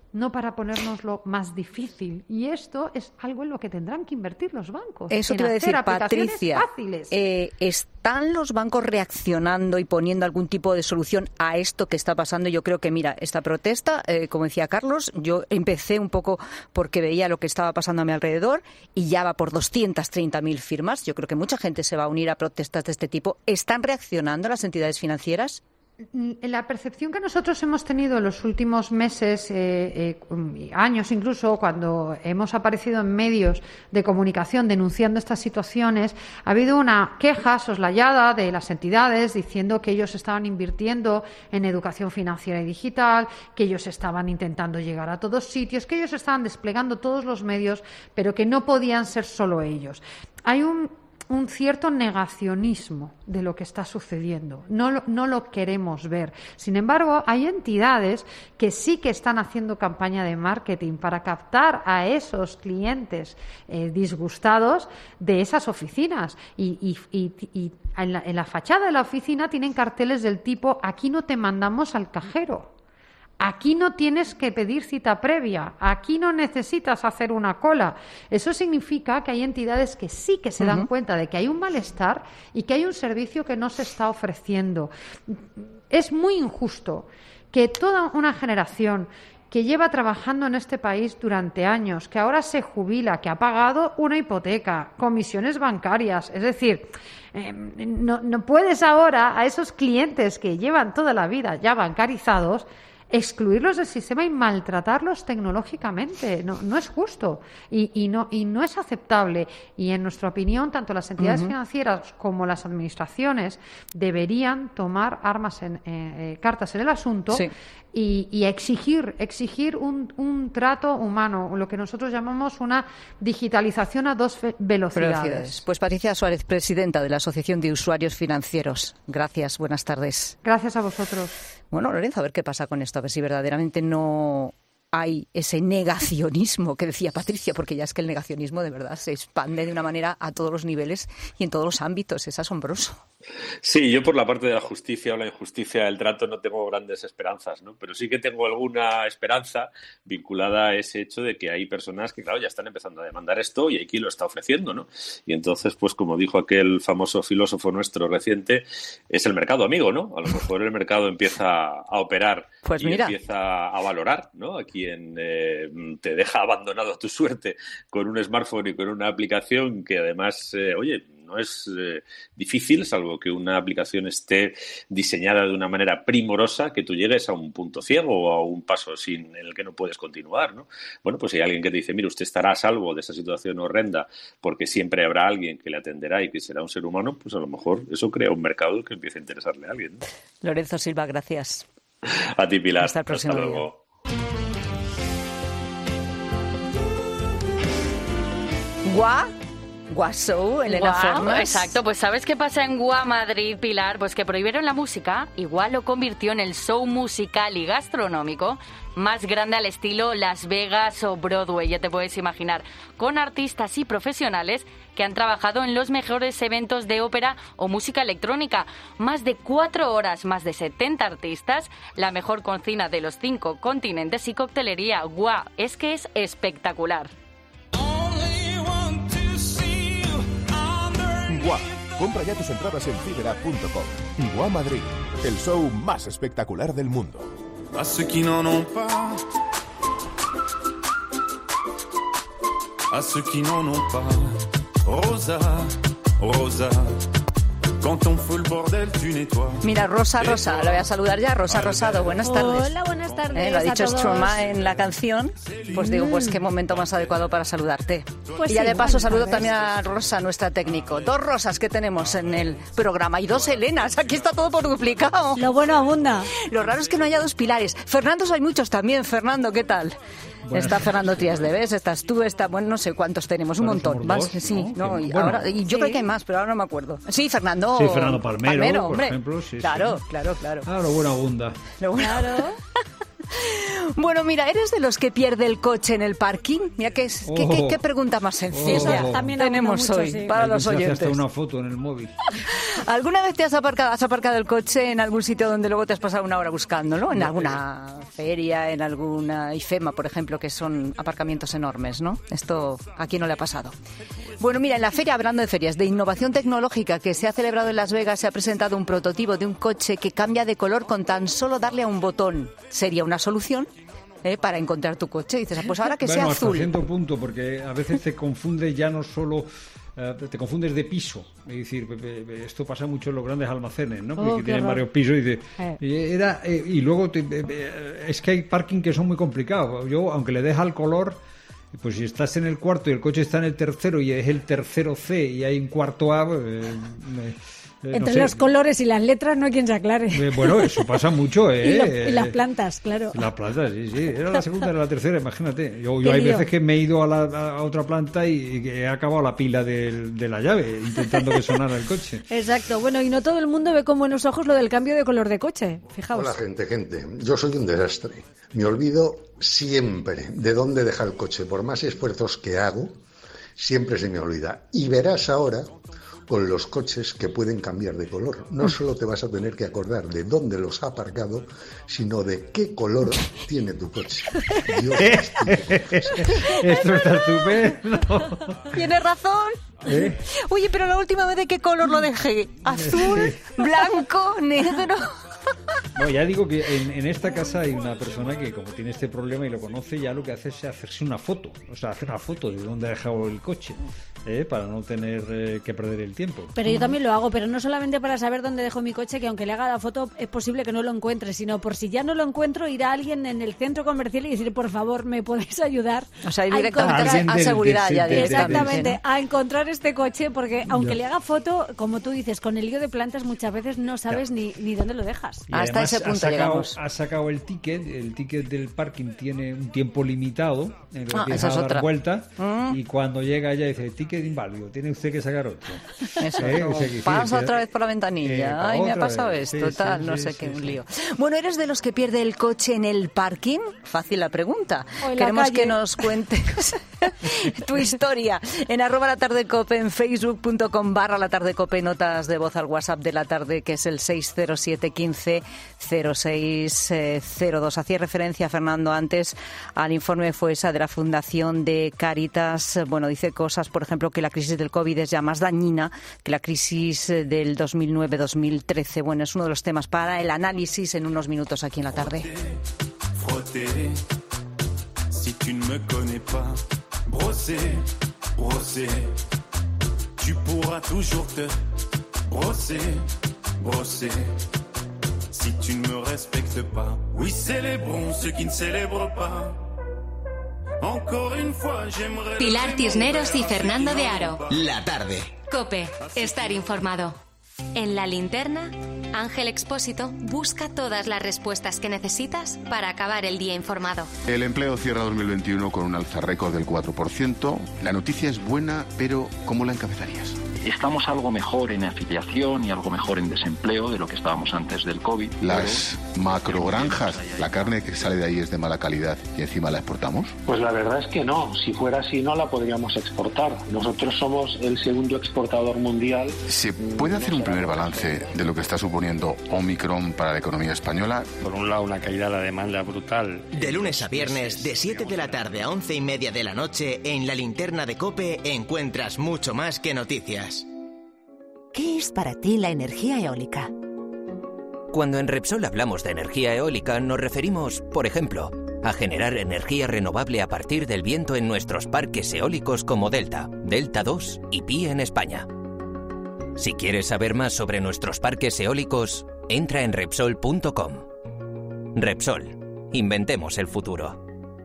S17: no para ponérnoslo más difícil. Y esto es algo en lo que tendrán que invertir los bancos.
S4: Eso te iba a decir, Patricia. Eh, ¿Están los bancos reaccionando y poniendo algún tipo de solución a esto que está pasando? Yo creo que, mira, esta protesta, eh, como decía Carlos, yo empecé un poco porque veía lo que estaba pasando a mi alrededor y ya va por doscientas treinta mil firmas. Yo creo que mucha gente se va a unir a protestas de este tipo. ¿Están reaccionando las entidades financieras?
S17: La percepción que nosotros hemos tenido en los últimos meses, eh, eh, años incluso, cuando hemos aparecido en medios de comunicación denunciando estas situaciones, ha habido una queja soslayada de las entidades diciendo que ellos estaban invirtiendo en educación financiera y digital, que ellos estaban intentando llegar a todos sitios, que ellos estaban desplegando todos los medios, pero que no podían ser solo ellos. Hay un un cierto negacionismo de lo que está sucediendo. No lo, no lo queremos ver. Sin embargo, hay entidades que sí que están haciendo campaña de marketing para captar a esos clientes eh, disgustados de esas oficinas. Y, y, y, y en, la, en la fachada de la oficina tienen carteles del tipo: aquí no te mandamos al cajero. Aquí no tienes que pedir cita previa, aquí no necesitas hacer una cola. Eso significa que hay entidades que sí que se dan uh-huh. cuenta de que hay un malestar y que hay un servicio que no se está ofreciendo. Es muy injusto que toda una generación que lleva trabajando en este país durante años, que ahora se jubila, que ha pagado una hipoteca, comisiones bancarias, es decir, eh, no, no puedes ahora a esos clientes que llevan toda la vida ya bancarizados excluirlos del sistema y maltratarlos tecnológicamente. No, no es justo y, y, no, y no es aceptable. Y en nuestra opinión, tanto las entidades uh-huh. financieras como las administraciones deberían tomar armas en, eh, cartas en el asunto sí. y, y exigir, exigir un, un trato humano, lo que nosotros llamamos una digitalización a dos velocidades. velocidades.
S4: Pues Patricia Suárez, presidenta de la Asociación de Usuarios Financieros. Gracias, buenas tardes.
S17: Gracias a vosotros.
S4: Bueno, Lorenzo, a ver qué pasa con esto, a ver si verdaderamente no hay ese negacionismo que decía Patricia, porque ya es que el negacionismo de verdad se expande de una manera a todos los niveles y en todos los ámbitos, es asombroso.
S16: Sí, yo por la parte de la justicia o la injusticia del trato no tengo grandes esperanzas, ¿no? Pero sí que tengo alguna esperanza vinculada a ese hecho de que hay personas que, claro, ya están empezando a demandar esto y hay quien lo está ofreciendo, ¿no? Y entonces, pues como dijo aquel famoso filósofo nuestro reciente, es el mercado amigo, ¿no? A lo mejor el mercado empieza a operar
S4: pues
S16: y
S4: mira.
S16: empieza a valorar, ¿no? A quien eh, te deja abandonado a tu suerte con un smartphone y con una aplicación que además, eh, oye, no es eh, difícil, salvo que una aplicación esté diseñada de una manera primorosa, que tú llegues a un punto ciego o a un paso sin en el que no puedes continuar, ¿no? Bueno, pues si hay alguien que te dice, mira, usted estará a salvo de esa situación horrenda porque siempre habrá alguien que le atenderá y que será un ser humano, pues a lo mejor eso crea un mercado que empiece a interesarle a alguien, ¿no?
S4: Lorenzo Silva, gracias.
S16: A ti, Pilar.
S4: Hasta el próximo
S16: Hasta
S4: día.
S16: luego.
S4: Gua, Guasou, Elena
S18: Guau,
S4: Fernández.
S18: Exacto, pues ¿sabes qué pasa en Gua Madrid, Pilar? Pues que prohibieron la música, igual lo convirtió en el show musical y gastronómico más grande al estilo Las Vegas o Broadway, ya te puedes imaginar, con artistas y profesionales que han trabajado en los mejores eventos de ópera o música electrónica. Más de cuatro horas, más de setenta artistas, la mejor cocina de los cinco continentes y coctelería. Guau, es que es espectacular.
S19: Gua, compra ya tus entradas en fibera punto com. Gua Madrid, el show más espectacular del mundo.
S20: A ceux qui n'en ont pas, a ceux qui n'en ont pas, Rosa, Rosa.
S4: Mira, Rosa, Rosa, la voy a saludar ya, Rosa Rosado, buenas tardes.
S21: Hola, buenas tardes.
S4: Eh, lo ha dicho
S21: a todos.
S4: Stromae en la canción, pues digo, pues qué momento más adecuado para saludarte.
S21: Pues
S4: y ya
S21: sí,
S4: de paso
S21: buenas
S4: saludo
S21: tardes.
S4: también a Rosa, nuestra técnico. Dos Rosas que tenemos en el programa y dos Helenas, aquí está todo por duplicado.
S21: Lo bueno abunda.
S4: Lo raro es que no haya dos Pilares. Fernandos hay muchos también. Fernando, ¿qué tal? Buenas. Está Fernando Trías de Bes, estás tú, está, bueno, no sé cuántos tenemos, un montón. Más,
S1: dos,
S4: sí,
S1: ¿no?
S4: no, y,
S1: Bueno,
S4: ahora, y yo
S21: sí.
S4: creo que hay más, pero ahora no me acuerdo. Sí, Fernando.
S1: Sí, Fernando Palmero,
S4: Palmero
S1: por
S4: hombre.
S1: ejemplo. Sí,
S4: claro,
S1: sí.
S4: claro, claro.
S1: Ah, lo bueno abunda.
S4: Lo bueno.
S21: Claro.
S4: Bueno, mira, ¿eres de los que pierde el coche en el parking? Mira, ¿qué, es,
S1: Oh.
S4: ¿qué, qué, qué pregunta más sencilla
S1: Oh.
S4: también tenemos
S1: mucho,
S4: hoy
S1: sí.
S4: para los
S1: Alguien se hace
S4: oyentes?
S1: hasta una foto en el móvil.
S4: ¿Alguna vez te has aparcado, has aparcado el coche en algún sitio donde luego te has pasado una hora buscándolo? En alguna feria, en alguna IFEMA, por ejemplo, que son aparcamientos enormes, ¿no? Esto a quién no le ha pasado. Bueno, mira, en la feria, hablando de ferias, de innovación tecnológica que se ha celebrado en Las Vegas, se ha presentado un prototipo de un coche que cambia de color con tan solo darle a un botón. ¿Sería una solución? ¿Eh? Para encontrar tu coche. Y dices, pues ahora que
S1: bueno,
S4: sea
S1: hasta
S4: azul.
S1: cierto punto, porque a veces te confunde ya no solo... eh, te confundes de piso. Es decir, esto pasa mucho en los grandes almacenes, ¿no?
S15: Oh,
S1: que tienen
S15: horror.
S1: varios pisos y dices...
S15: Eh.
S1: Era, eh, y luego te- eh, es que hay parking que son muy complicados. Yo, aunque le des al color... Pues si estás en el cuarto y el coche está en el tercero y es el tercero C y hay un cuarto A... eh, eh, Eh,
S2: Entre
S1: no sé.
S2: los colores y las letras no hay quien se aclare.
S1: Eh, bueno, eso pasa mucho, ¿eh?
S2: y, lo- y las plantas, claro.
S1: Las plantas, sí, sí. Era la segunda, era la tercera, imagínate. Yo, yo
S2: Qué
S1: hay
S2: lío.
S1: veces que me he ido a, la, a otra planta y, y que he acabado la pila del- de la llave intentando que sonara el coche.
S2: Exacto. Bueno, y no todo el mundo ve con buenos ojos lo del cambio de color de coche. Fijaos.
S21: Hola gente, gente. Yo soy un desastre. Me olvido siempre de dónde deja el coche. Por más esfuerzos que hago, siempre se me olvida. Y verás ahora con los coches que pueden cambiar de color. No solo te vas a tener que acordar de dónde los ha aparcado, sino de qué color tiene tu coche. Dios castigue.
S1: Esto está estupendo.
S4: Tienes razón.
S1: ¿Eh?
S4: Oye, pero la última vez, ¿de qué color lo dejé? ¿Azul, blanco, negro?
S1: No, ya digo que en, en esta casa hay una persona que, como tiene este problema y lo conoce, ya lo que hace es hacerse una foto. O sea, hacer una foto de dónde ha dejado el coche, ¿eh? Para no tener eh, que perder el tiempo.
S2: Pero yo también lo hago, pero no solamente para saber dónde dejo mi coche, que aunque le haga la foto es posible que no lo encuentre, sino por si ya no lo encuentro, ir a alguien en el centro comercial y decir, por favor, ¿me podéis ayudar?
S4: O sea, ir
S2: a
S4: directamente
S2: encontrar-
S4: a, a seguridad ya directamente.
S2: Exactamente, a encontrar este coche, porque aunque
S1: Ya.
S2: le haga foto, como tú dices, con el lío de plantas muchas veces no sabes ni, ni dónde lo dejas.
S1: Y además ha sacado, ha sacado el ticket, el ticket del parking tiene un tiempo limitado en el que
S4: Ah,
S1: empieza
S4: esa es
S1: a dar
S4: otra.
S1: vueltas
S4: Mm.
S1: y cuando llega ya dice, ticket inválido, tiene usted que sacar otro.
S4: Eso,
S1: ¿Eh?
S4: no,
S1: O sea, que sí,
S4: pasa
S1: que-
S4: otra vez por la
S1: Eh,
S4: ventanilla.
S1: para
S4: Ay, me ha
S1: otra
S4: pasado
S1: vez.
S4: esto,
S1: Sí,
S4: tal,
S1: sí,
S4: no
S1: sí,
S4: sé
S1: sí,
S4: qué, un
S1: sí.
S4: lío. Bueno, ¿eres de los que pierde el coche en el parking? Fácil la pregunta.
S2: O en la
S4: Queremos
S2: calle.
S4: que nos cuentes tu historia en arroba la tarde cope, en facebook punto com barra la tarde cope, notas de voz al WhatsApp de la tarde, que es el seis cero siete quince cero seis cero dos. Hacía referencia, Fernando, antes al informe FOESA de la Fundación de Cáritas. Bueno, dice cosas, por ejemplo, que la crisis del COVID es ya más dañina que la crisis del dos mil nueve dos mil trece. Bueno, es uno de los temas para el análisis en unos minutos aquí en la tarde.
S20: Frotter, si tu ne me connais pas, brosser, brosser, tu pourras toujours te brosser, brosser, si tu ne me respectes pas. Oui, célébrons ceux qui ne célèbrent pas. Encore une fois, j'aimerais...
S12: Pilar Tisneros y Fernando de Aro.
S22: La tarde.
S12: Cope, estar informado. En La Linterna, Ángel Expósito busca todas las respuestas que necesitas para acabar el día informado.
S23: El empleo cierra dos mil veintiuno con un alza récord del cuatro por ciento. La noticia es buena, pero ¿cómo la encabezarías?
S24: Estamos algo mejor en afiliación y algo mejor en desempleo de lo que estábamos antes del COVID.
S23: Las macrogranjas, la carne que sale de ahí es de mala calidad y encima la exportamos.
S25: Pues la verdad es que no. Si fuera así, no la podríamos exportar. Nosotros somos el segundo exportador mundial.
S23: ¿Se puede hacer un primer balance de lo que está suponiendo Omicron para la economía española?
S26: Por un lado, una caída de la demanda brutal.
S22: De lunes a viernes, de siete de la tarde a once y media de la noche, en La Linterna de COPE encuentras mucho más que noticias.
S27: ¿Qué es para ti la energía eólica?
S28: Cuando en Repsol hablamos de energía eólica, nos referimos, por ejemplo, a generar energía renovable a partir del viento en nuestros parques eólicos como Delta, Delta dos y Pi en España. Si quieres saber más sobre nuestros parques eólicos, entra en Repsol punto com. Repsol, inventemos el futuro.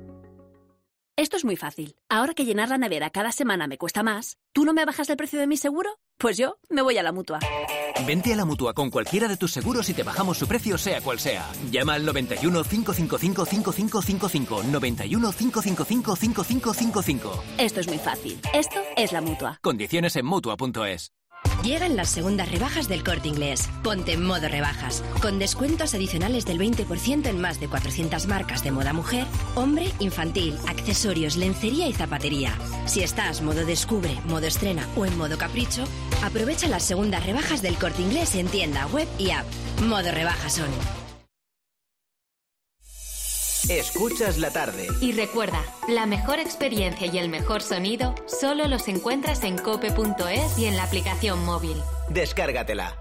S29: Esto es muy fácil. Ahora que llenar la nevera cada semana me cuesta más, ¿tú no me bajas el precio de mi seguro? Pues yo me voy a la Mutua.
S30: Vente a la Mutua con cualquiera de tus seguros y te bajamos su precio sea cual sea. Llama al noventa y uno, cinco cinco cinco, cinco cinco cinco cinco, noventa y uno, cinco cinco cinco, cinco cinco cinco cinco.
S29: Esto es muy fácil. Esto es la Mutua.
S30: Condiciones en Mutua punto es.
S3: Llegan las segundas rebajas del Corte Inglés. Ponte en modo rebajas, con descuentos adicionales del veinte por ciento en más de cuatrocientas marcas de moda mujer, hombre, infantil, accesorios, lencería y zapatería. Si estás modo descubre, modo estrena o en modo capricho, aprovecha las segundas rebajas del Corte Inglés en tienda, web y app. Modo rebajas son.
S28: Escuchas la tarde.
S12: Y recuerda, la mejor experiencia y el mejor sonido solo los encuentras en cope punto es y en la aplicación móvil.
S28: Descárgatela.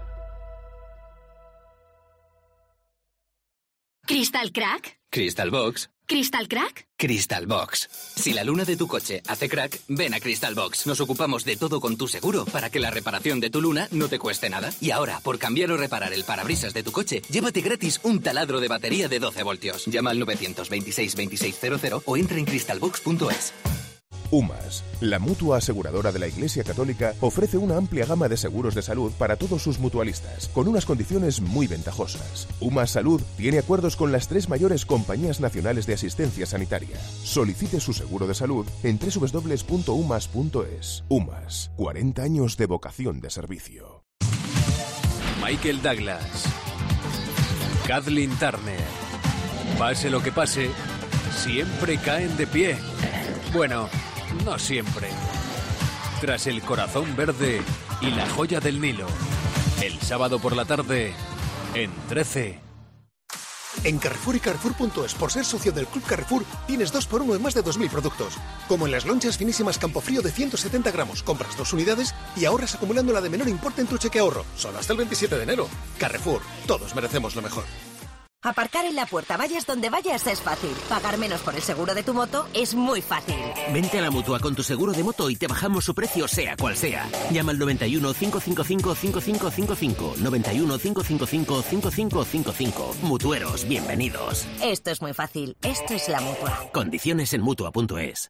S29: ¿Crystal Crack?
S30: Crystal Box.
S29: ¿Crystal Crack?
S30: Crystal Box. Si la luna de tu coche hace crack, ven a Crystal Box. Nos ocupamos de todo con tu seguro para que la reparación de tu luna no te cueste nada. Y ahora, por cambiar o reparar el parabrisas de tu coche, llévate gratis un taladro de batería de doce voltios. Llama al nueve dos seis, veintiséis cero cero o entra en crystal box punto es.
S19: UMAS, la mutua aseguradora de la Iglesia Católica, ofrece una amplia gama de seguros de salud para todos sus mutualistas, con unas condiciones muy ventajosas. UMAS Salud tiene acuerdos con las tres mayores compañías nacionales de asistencia sanitaria. Solicite su seguro de salud en doble u doble u doble u punto umas punto es. UMAS, cuarenta años de vocación de servicio.
S5: Michael Douglas, Kathleen Turner, pase lo que pase, siempre caen de pie. Bueno, no siempre. Tras El Corazón Verde y La Joya del Nilo. El sábado por la tarde, en trece.
S6: En Carrefour y Carrefour punto es, por ser socio del Club Carrefour, tienes dos por uno en más de dos mil productos. Como en las lonchas finísimas Campofrío de ciento setenta gramos. Compras dos unidades y ahorras acumulando la de menor importe en tu cheque ahorro. Solo hasta el veintisiete de enero. Carrefour, todos merecemos lo mejor.
S27: Aparcar en la puerta, vayas donde vayas, es fácil. Pagar menos por el seguro de tu moto es muy fácil.
S22: Vente a la Mutua con tu seguro de moto y te bajamos su precio sea cual sea. Llama al noventa y uno, cinco cinco cinco, cinco cinco cinco cinco. noventa y uno, cinco cinco cinco, cinco cinco cinco cinco. Mutueros, bienvenidos.
S27: Esto es muy fácil. Esto es la Mutua.
S22: Condiciones en mutua punto es.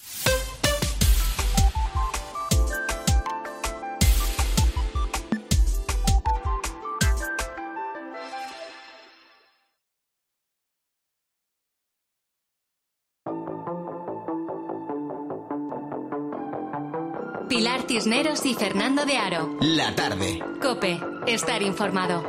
S12: Pilar Cisneros y Fernando de Aro.
S22: La tarde.
S12: COPE. Estar informado.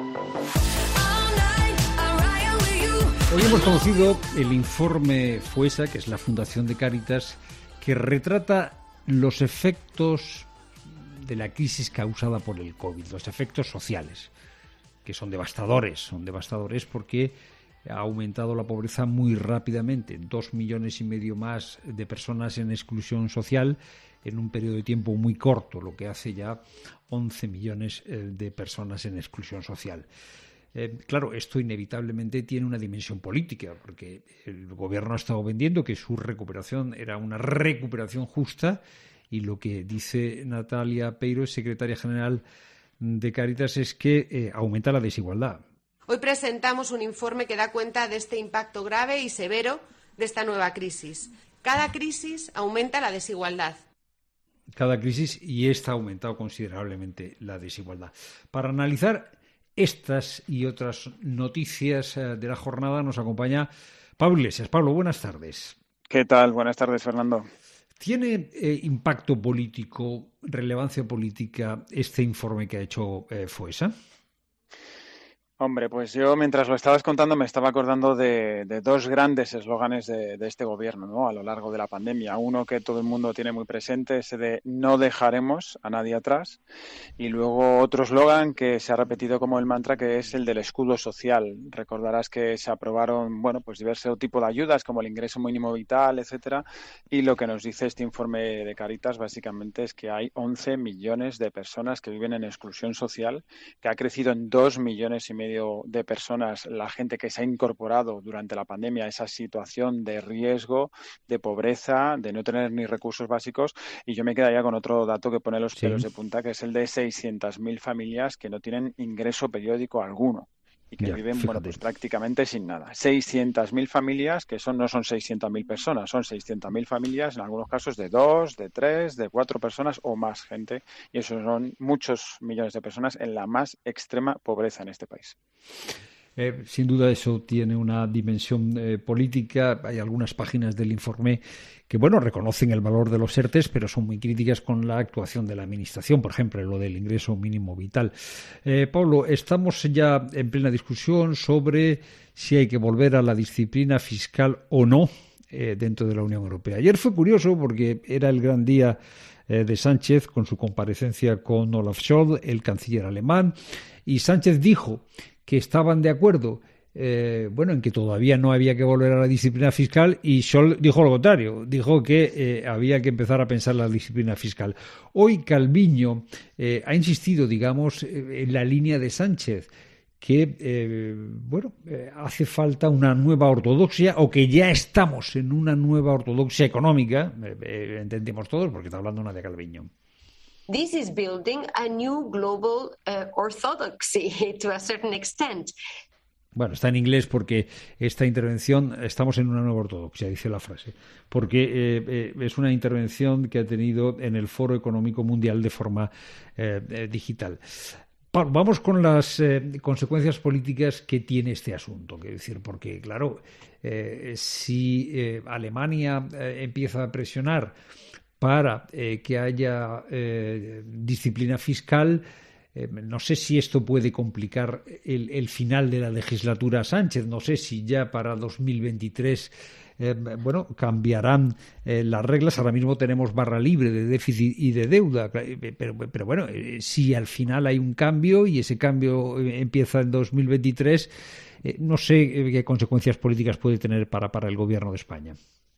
S1: Hoy hemos conocido el informe FUESA, que es la Fundación de Cáritas, que retrata los efectos de la crisis causada por el COVID, los efectos sociales, que son devastadores, son devastadores porque ha aumentado la pobreza muy rápidamente, dos millones y medio más de personas en exclusión social en un periodo de tiempo muy corto, lo que hace ya once millones de personas en exclusión social. Eh, claro, esto inevitablemente tiene una dimensión política, porque el gobierno ha estado vendiendo que su recuperación era una recuperación justa, y lo que dice Natalia Peiro, secretaria general de Cáritas, es que eh, aumenta la desigualdad.
S7: Hoy presentamos un informe que da cuenta de este impacto grave y severo de esta nueva crisis. Cada crisis aumenta la desigualdad.
S1: Cada crisis, y esta ha aumentado considerablemente la desigualdad. Para analizar estas y otras noticias de la jornada nos acompaña Pablo Iglesias. Pablo, buenas tardes.
S8: ¿Qué tal? Buenas tardes, Fernando.
S1: ¿Tiene eh, impacto político, relevancia política este informe que ha hecho eh, FUESA?
S8: Hombre, pues yo mientras lo estabas contando me estaba acordando de, de dos grandes eslóganes de, de este gobierno, ¿no? A lo largo de la pandemia. Uno que todo el mundo tiene muy presente, ese de no dejaremos a nadie atrás. Y luego otro eslogan que se ha repetido como el mantra, que es el del escudo social. Recordarás que se aprobaron, bueno, pues diversos tipos de ayudas como el ingreso mínimo vital, etcétera. Y lo que nos dice este informe de Cáritas básicamente es que hay once millones de personas que viven en exclusión social, que ha crecido en dos millones y medio de personas la gente que se ha incorporado durante la pandemia a esa situación de riesgo, de pobreza, de no tener ni recursos básicos. Y yo me quedaría con otro dato que pone los pelos sí. de punta, que es el de seiscientas mil familias que no tienen ingreso periódico alguno y que ya, viven fíjate. bueno pues prácticamente sin nada. seiscientas mil familias, que son no son seiscientas mil personas, son seiscientas mil familias, en algunos casos de dos, de tres, de cuatro personas o más gente, y eso son muchos millones de personas en la más extrema pobreza en este país.
S1: Eh, sin duda eso tiene una dimensión eh, política. Hay algunas páginas del informe que, bueno, reconocen el valor de los ERTES, pero son muy críticas con la actuación de la Administración, por ejemplo, lo del ingreso mínimo vital. Eh, Pablo, estamos ya en plena discusión sobre si hay que volver a la disciplina fiscal o no eh, dentro de la Unión Europea. Ayer fue curioso porque era el gran día eh, de Sánchez con su comparecencia con Olaf Scholz, el canciller alemán, y Sánchez dijo que estaban de acuerdo Eh, bueno, en que todavía no había que volver a la disciplina fiscal, y Scholz dijo lo contrario, dijo que eh, había que empezar a pensar la disciplina fiscal. Hoy Calviño eh, ha insistido, digamos, eh, en la línea de Sánchez, que eh, bueno, eh, hace falta una nueva ortodoxia, o que ya estamos en una nueva ortodoxia económica, eh, eh, entendemos todos, porque está hablando una de Calviño.
S9: This is building a new global uh, orthodoxy to a certain extent.
S1: Bueno, está en inglés porque esta intervención, estamos en una nueva ortodoxia, dice la frase, porque eh, eh, es una intervención que ha tenido en el Foro Económico Mundial de forma eh, eh, digital. Vamos con las eh, consecuencias políticas que tiene este asunto, quiero decir, porque, claro, eh, si eh, Alemania eh, empieza a presionar para eh, que haya eh, disciplina fiscal, Eh, no sé si esto puede complicar el, el final de la legislatura Sánchez. No sé si ya para dos mil veintitrés eh, bueno, cambiarán eh, las reglas. Ahora mismo tenemos barra libre de déficit y de deuda, pero, pero bueno, eh, si al final hay un cambio y ese cambio empieza en dos mil veintitrés, eh, no sé qué consecuencias políticas puede tener para, para el gobierno de España.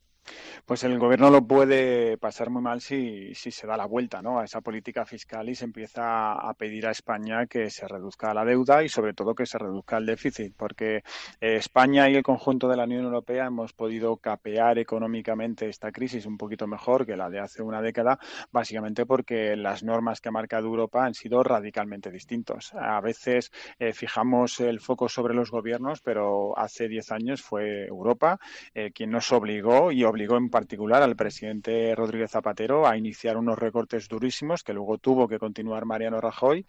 S8: Pues el gobierno lo puede pasar muy mal si, si se da la vuelta, ¿no?, a esa política fiscal y se empieza a pedir a España que se reduzca la deuda y sobre todo que se reduzca el déficit, porque eh, España y el conjunto de la Unión Europea hemos podido capear económicamente esta crisis un poquito mejor que la de hace una década, básicamente porque las normas que ha marcado Europa han sido radicalmente distintas. A veces eh, fijamos el foco sobre los gobiernos, pero hace diez años fue Europa eh, quien nos obligó y obligó en particular al presidente Rodríguez Zapatero a iniciar unos recortes durísimos que luego tuvo que continuar Mariano Rajoy,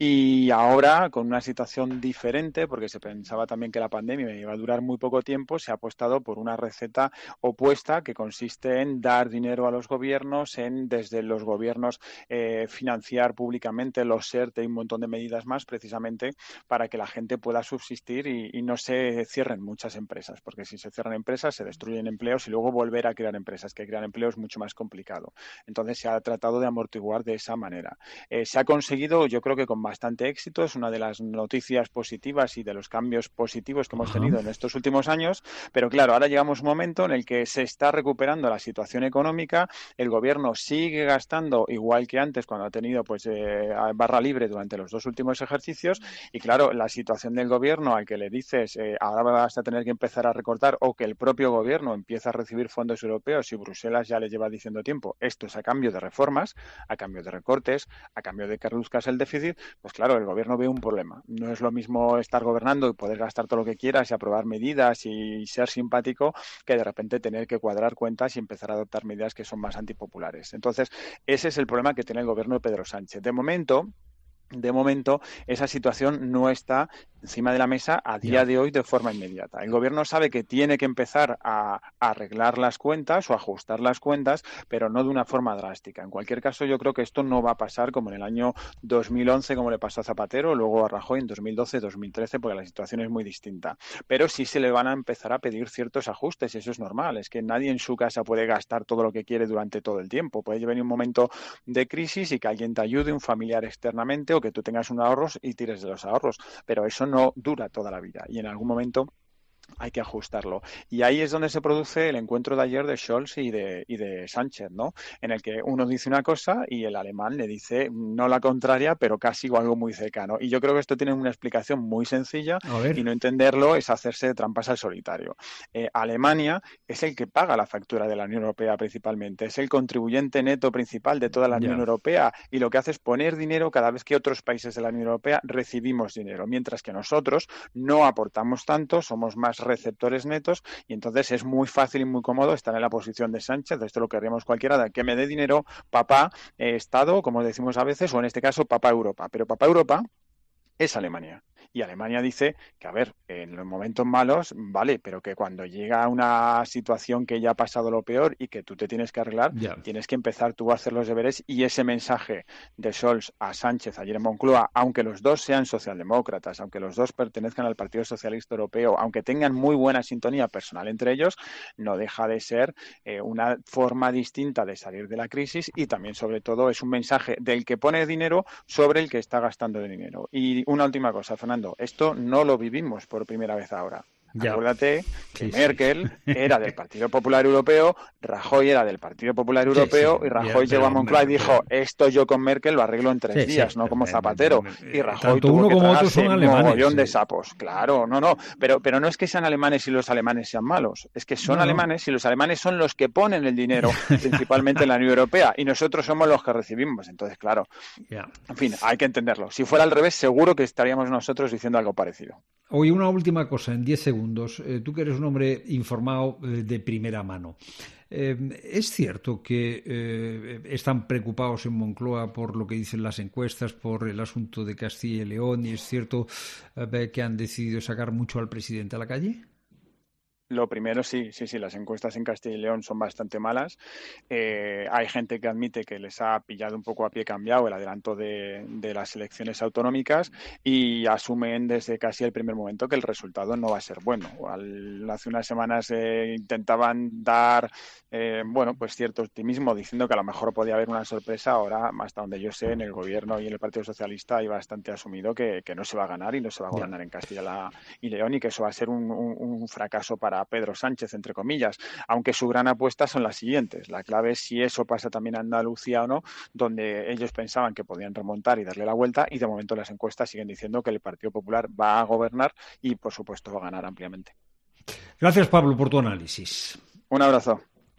S8: y ahora con una situación diferente, porque se pensaba también que la pandemia iba a durar muy poco tiempo, se ha apostado por una receta opuesta que consiste en dar dinero a los gobiernos, en desde los gobiernos eh, financiar públicamente los ERTE y un montón de medidas más, precisamente para que la gente pueda subsistir y, y no se cierren muchas empresas, porque si se cierran empresas se destruyen empleos y luego volver a crear empresas, que crear empleo es mucho más complicado. Entonces se ha tratado de amortiguar de esa manera. Eh, se ha conseguido, yo creo que con bastante éxito, es una de las noticias positivas y de los cambios positivos que hemos Ajá. tenido en estos últimos años, pero claro, ahora llegamos a un momento en el que se está recuperando la situación económica, el gobierno sigue gastando igual que antes cuando ha tenido pues eh, barra libre durante los dos últimos ejercicios, y claro, la situación del gobierno al que le dices eh, ahora vas a tener que empezar a recortar, o que el propio gobierno empieza a recibir fondos europeos y Bruselas ya le lleva diciendo tiempo, esto es a cambio de reformas, a cambio de recortes, a cambio de que reduzcas el déficit, pues claro, el gobierno ve un problema. No es lo mismo estar gobernando y poder gastar todo lo que quieras y aprobar medidas y ser simpático, que de repente tener que cuadrar cuentas y empezar a adoptar medidas que son más antipopulares. Entonces, ese es el problema que tiene el gobierno de Pedro Sánchez. De momento, De momento, esa situación no está encima de la mesa a día de hoy de forma inmediata. El gobierno sabe que tiene que empezar a, a arreglar las cuentas o ajustar las cuentas, pero no de una forma drástica. En cualquier caso, yo creo que esto no va a pasar como en el año dos mil once, como le pasó a Zapatero, luego a Rajoy en dos mil doce, dos mil trece, porque la situación es muy distinta. Pero sí se le van a empezar a pedir ciertos ajustes, y eso es normal. Es que nadie en su casa puede gastar todo lo que quiere durante todo el tiempo. Puede venir un momento de crisis y que alguien te ayude, un familiar externamente, o que tú tengas unos ahorros y tires de los ahorros, pero eso no dura toda la vida y en algún momento hay que ajustarlo. Y ahí es donde se produce el encuentro de ayer de Scholz y de, y de Sánchez, ¿no? En el que uno dice una cosa y el alemán le dice no la contraria, pero casi o algo muy cercano. Y yo creo que esto tiene una explicación muy sencilla, y no entenderlo es hacerse trampas al solitario. Eh, Alemania es el que paga la factura de la Unión Europea principalmente, es el contribuyente neto principal de toda la Unión yeah. Europea, y lo que hace es poner dinero cada vez que otros países de la Unión Europea recibimos dinero, mientras que nosotros no aportamos tanto, somos más receptores netos, y entonces es muy fácil y muy cómodo estar en la posición de Sánchez. Esto lo querríamos cualquiera, de que me dé dinero papá eh, Estado, como decimos a veces, o en este caso papá Europa, pero papá Europa es Alemania. Y Alemania dice que, a ver, en los momentos malos, vale, pero que cuando llega una situación que ya ha pasado lo peor y que tú te tienes que arreglar,
S1: Ya.
S8: tienes que empezar tú a hacer los deberes. Y ese mensaje de Scholz a Sánchez ayer en Moncloa, aunque los dos sean socialdemócratas, aunque los dos pertenezcan al Partido Socialista Europeo, aunque tengan muy buena sintonía personal entre ellos, no deja de ser eh, una forma distinta de salir de la crisis y también, sobre todo, es un mensaje del que pone dinero sobre el que está gastando el dinero. Y una última cosa, Fernando, esto no lo vivimos por primera vez ahora.
S1: Ya.
S8: Acuérdate que
S1: Sí, sí.
S8: Merkel era del Partido Popular Europeo, Rajoy era del Partido Popular Europeo
S1: sí.
S8: y Rajoy
S1: Ya,
S8: llegó a
S1: pero,
S8: Moncloa y
S1: hombre,
S8: dijo, esto yo con Merkel lo arreglo en tres
S1: Sí, sí,
S8: días, no como
S1: pero,
S8: Zapatero.
S1: eh,
S8: Y Rajoy
S1: tanto
S8: tuvo
S1: uno
S8: que
S1: como otro
S8: tragarse
S1: son alemanes,
S8: mogollón de
S1: sí.
S8: sapos. Claro, no, no, pero, pero no es que sean alemanes y los alemanes sean malos, es que son
S1: No, no.
S8: alemanes y los alemanes son los que ponen el dinero, principalmente en la Unión Europea, y nosotros somos los que recibimos. Entonces, claro,
S1: Ya.
S8: en fin, hay que entenderlo. Si fuera al revés, seguro que estaríamos nosotros diciendo algo parecido.
S1: Oye, una última cosa, en diez segundos. Eh, tú que eres un hombre informado eh, de primera mano. Eh, ¿Es cierto que eh, están preocupados en Moncloa por lo que dicen las encuestas, por el asunto de Castilla y León? ¿Y es cierto eh, que han decidido sacar mucho al presidente a la calle?
S8: Lo primero, sí, sí, sí, las encuestas en Castilla y León son bastante malas. Eh, hay gente que admite que les ha pillado un poco a pie cambiado el adelanto de, de las elecciones autonómicas y asumen desde casi el primer momento que el resultado no va a ser bueno. Al, hace unas semanas eh, intentaban dar, eh, bueno, pues cierto optimismo diciendo que a lo mejor podía haber una sorpresa. Ahora, hasta donde yo sé, en el Gobierno y en el Partido Socialista hay bastante asumido que, que no se va a ganar y no se va a gobernar en Castilla y León y que eso va a ser un, un, un fracaso para Pedro Sánchez, entre comillas, aunque su gran apuesta son las siguientes. La clave es si eso pasa también a Andalucía o no, donde ellos pensaban que podían remontar y darle la vuelta, y de momento las encuestas siguen diciendo que el Partido Popular va a gobernar y, por supuesto, va a ganar ampliamente.
S1: Gracias, Pablo, por tu análisis.
S8: Un abrazo.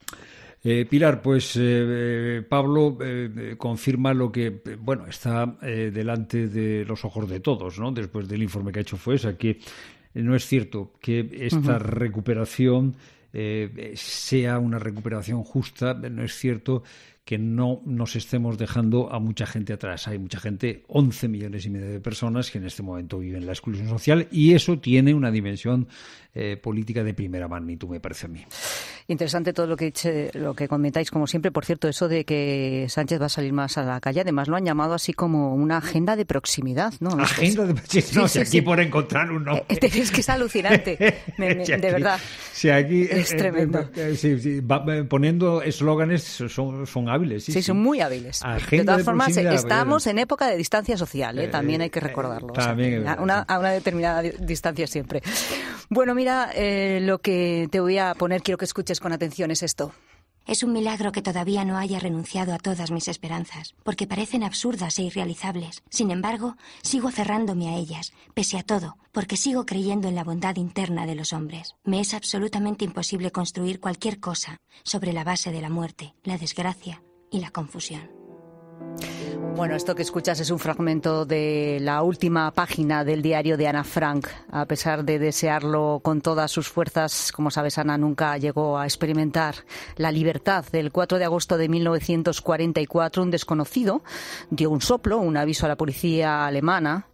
S1: Eh, Pilar, pues eh, Pablo eh, confirma lo que, eh, bueno, está eh, delante de los ojos de todos, ¿no? Después del informe que ha hecho Foessa, que no es cierto que esta
S4: Ujú.
S1: recuperación eh, sea una recuperación justa, no es cierto que no nos estemos dejando a mucha gente atrás. Hay mucha gente, once millones y medio de personas que en este momento viven la exclusión social, y eso tiene una dimensión eh, política de primera magnitud, me parece a mí.
S4: Interesante todo lo que dice, lo que comentáis, como siempre. Por cierto, eso de que Sánchez va a salir más a la calle, además lo han llamado así como una agenda de proximidad, ¿no?
S1: Agenda de proximidad. No, si aquí por encontrar un nombre.
S4: Es que es alucinante, me- me-
S1: Si aquí-
S4: de verdad.
S1: Si aquí,
S4: Es
S1: eh,
S4: tremendo.
S1: eh, eh, sí, sí, va- eh, poniendo eslóganes son, son hábiles. Sí,
S4: Sí, son muy hábiles.
S1: Agenda
S4: de todas
S1: de
S4: formas,
S1: proximidad,
S4: estamos
S1: pero-
S4: en época de distancia social, ¿eh?
S1: Eh,
S4: También hay que
S1: eh,
S4: recordarlo.
S1: también
S4: o
S1: es
S4: sea,
S1: verdad,
S4: a, una, a una determinada di- distancia siempre. Bueno, mira, eh, lo que te voy a poner, quiero que escuches con atención, es esto.
S2: Es un milagro que todavía no haya renunciado a todas mis esperanzas, porque parecen absurdas e irrealizables. Sin embargo, sigo aferrándome a ellas, pese a todo, porque sigo creyendo en la bondad interna de los hombres. Me es absolutamente imposible construir cualquier cosa sobre la base de la muerte, la desgracia y la confusión.
S4: Bueno, esto que escuchas es un fragmento de la última página del diario de Ana Frank. A pesar de desearlo con todas sus fuerzas, como sabes, Ana nunca llegó a experimentar la libertad. El cuatro de agosto de mil novecientos cuarenta y cuatro, un desconocido dio un soplo, un aviso a la policía alemana,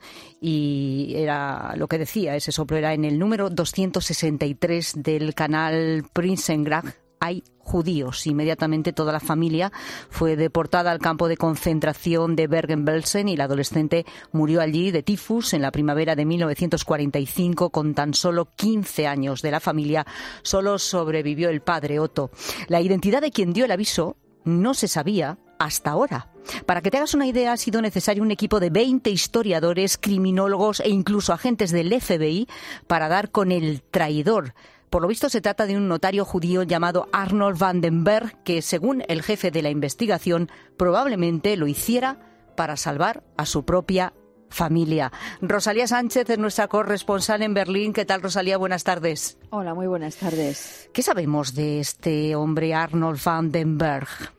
S4: y era lo que decía, ese soplo era: en el número doscientos sesenta y tres del canal Prinsengracht hay judíos. Inmediatamente toda la familia fue deportada al campo de concentración de Bergen-Belsen y la adolescente murió allí de tifus en la primavera de mil novecientos cuarenta y cinco con tan solo quince años. De la familia solo sobrevivió el padre, Otto. La identidad de quien dio el aviso no se sabía hasta ahora. Para que te hagas una idea, ha sido necesario un equipo de veinte historiadores, criminólogos e incluso agentes del F B I para dar con el traidor. Por lo visto, se trata de un notario judío llamado Arnold van den Berg, que, según el jefe de la investigación, probablemente lo hiciera para salvar a su propia familia. Rosalía Sánchez es nuestra corresponsal en Berlín. ¿Qué tal, Rosalía? Buenas tardes.
S10: Hola, muy buenas tardes.
S4: ¿Qué sabemos de este hombre Arnold van den Berg?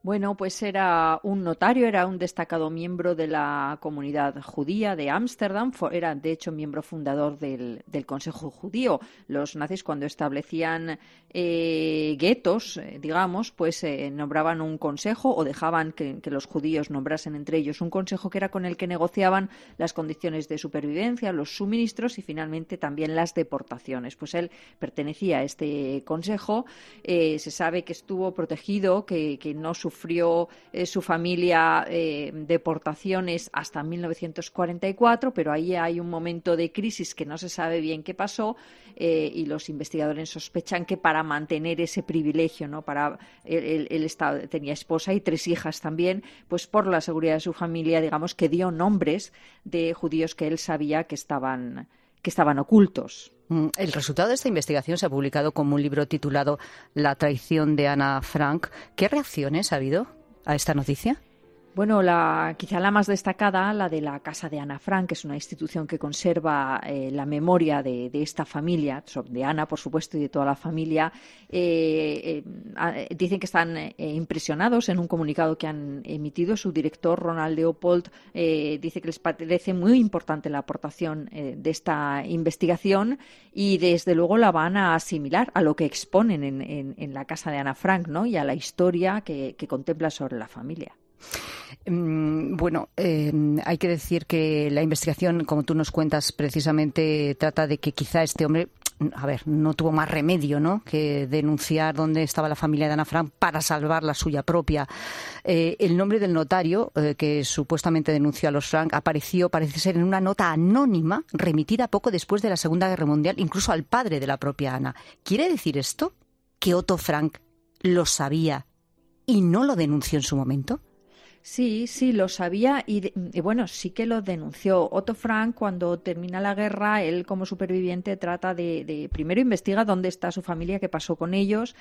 S10: Bueno, pues era un notario, era un destacado miembro de la comunidad judía de Ámsterdam, era de hecho miembro fundador del, del Consejo Judío. Los nazis, cuando establecían eh, guetos, eh, digamos, pues eh, nombraban un consejo o dejaban que, que los judíos nombrasen entre ellos un consejo que era con el que negociaban las condiciones de supervivencia, los suministros y finalmente también las deportaciones. Pues él pertenecía a este consejo, eh, se sabe que estuvo protegido, que, que no sufrió Sufrió eh, su familia eh, deportaciones hasta mil novecientos cuarenta y cuatro, pero ahí hay un momento de crisis que no se sabe bien qué pasó eh, y los investigadores sospechan que para mantener ese privilegio, ¿no? Para él, él, él estaba, tenía esposa y tres hijas también, pues por la seguridad de su familia, digamos que dio nombres de judíos que él sabía que estaban, que estaban ocultos.
S4: El resultado de esta investigación se ha publicado como un libro titulado La traición de Ana Frank. ¿Qué reacciones ha habido a esta noticia?
S10: Bueno, la, quizá la más destacada, la de la Casa de Ana Frank, que es una institución que conserva eh, la memoria de, de esta familia, de Ana, por supuesto, y de toda la familia. Eh, eh, dicen que están eh, impresionados en un comunicado que han emitido. Su director, Ronald Leopold, eh, dice que les parece muy importante la aportación eh, de esta investigación y, desde luego, la van a asimilar a lo que exponen en, en, en la Casa de Ana Frank, ¿no? Y a la historia que, que contempla sobre la familia.
S4: Bueno, eh, hay que decir que la investigación, como tú nos cuentas, precisamente trata de que quizá este hombre, a ver, no tuvo más remedio, ¿no?, que denunciar dónde estaba la familia de Ana Frank para salvar la suya propia. Eh, el nombre del notario eh, que supuestamente denunció a los Frank apareció, parece ser, en una nota anónima remitida poco después de la Segunda Guerra Mundial, incluso al padre de la propia Ana. ¿Quiere decir esto que Otto Frank lo sabía y no lo denunció en su momento?
S10: Sí, sí, lo sabía y, y bueno, sí que lo denunció. Otto Frank, cuando termina la guerra, él como superviviente trata de, de primero investiga dónde está su familia, qué pasó con ellos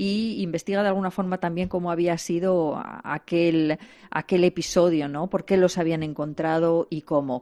S10: y investiga de alguna forma también cómo había sido aquel, aquel episodio, ¿no? Por qué los habían encontrado y cómo.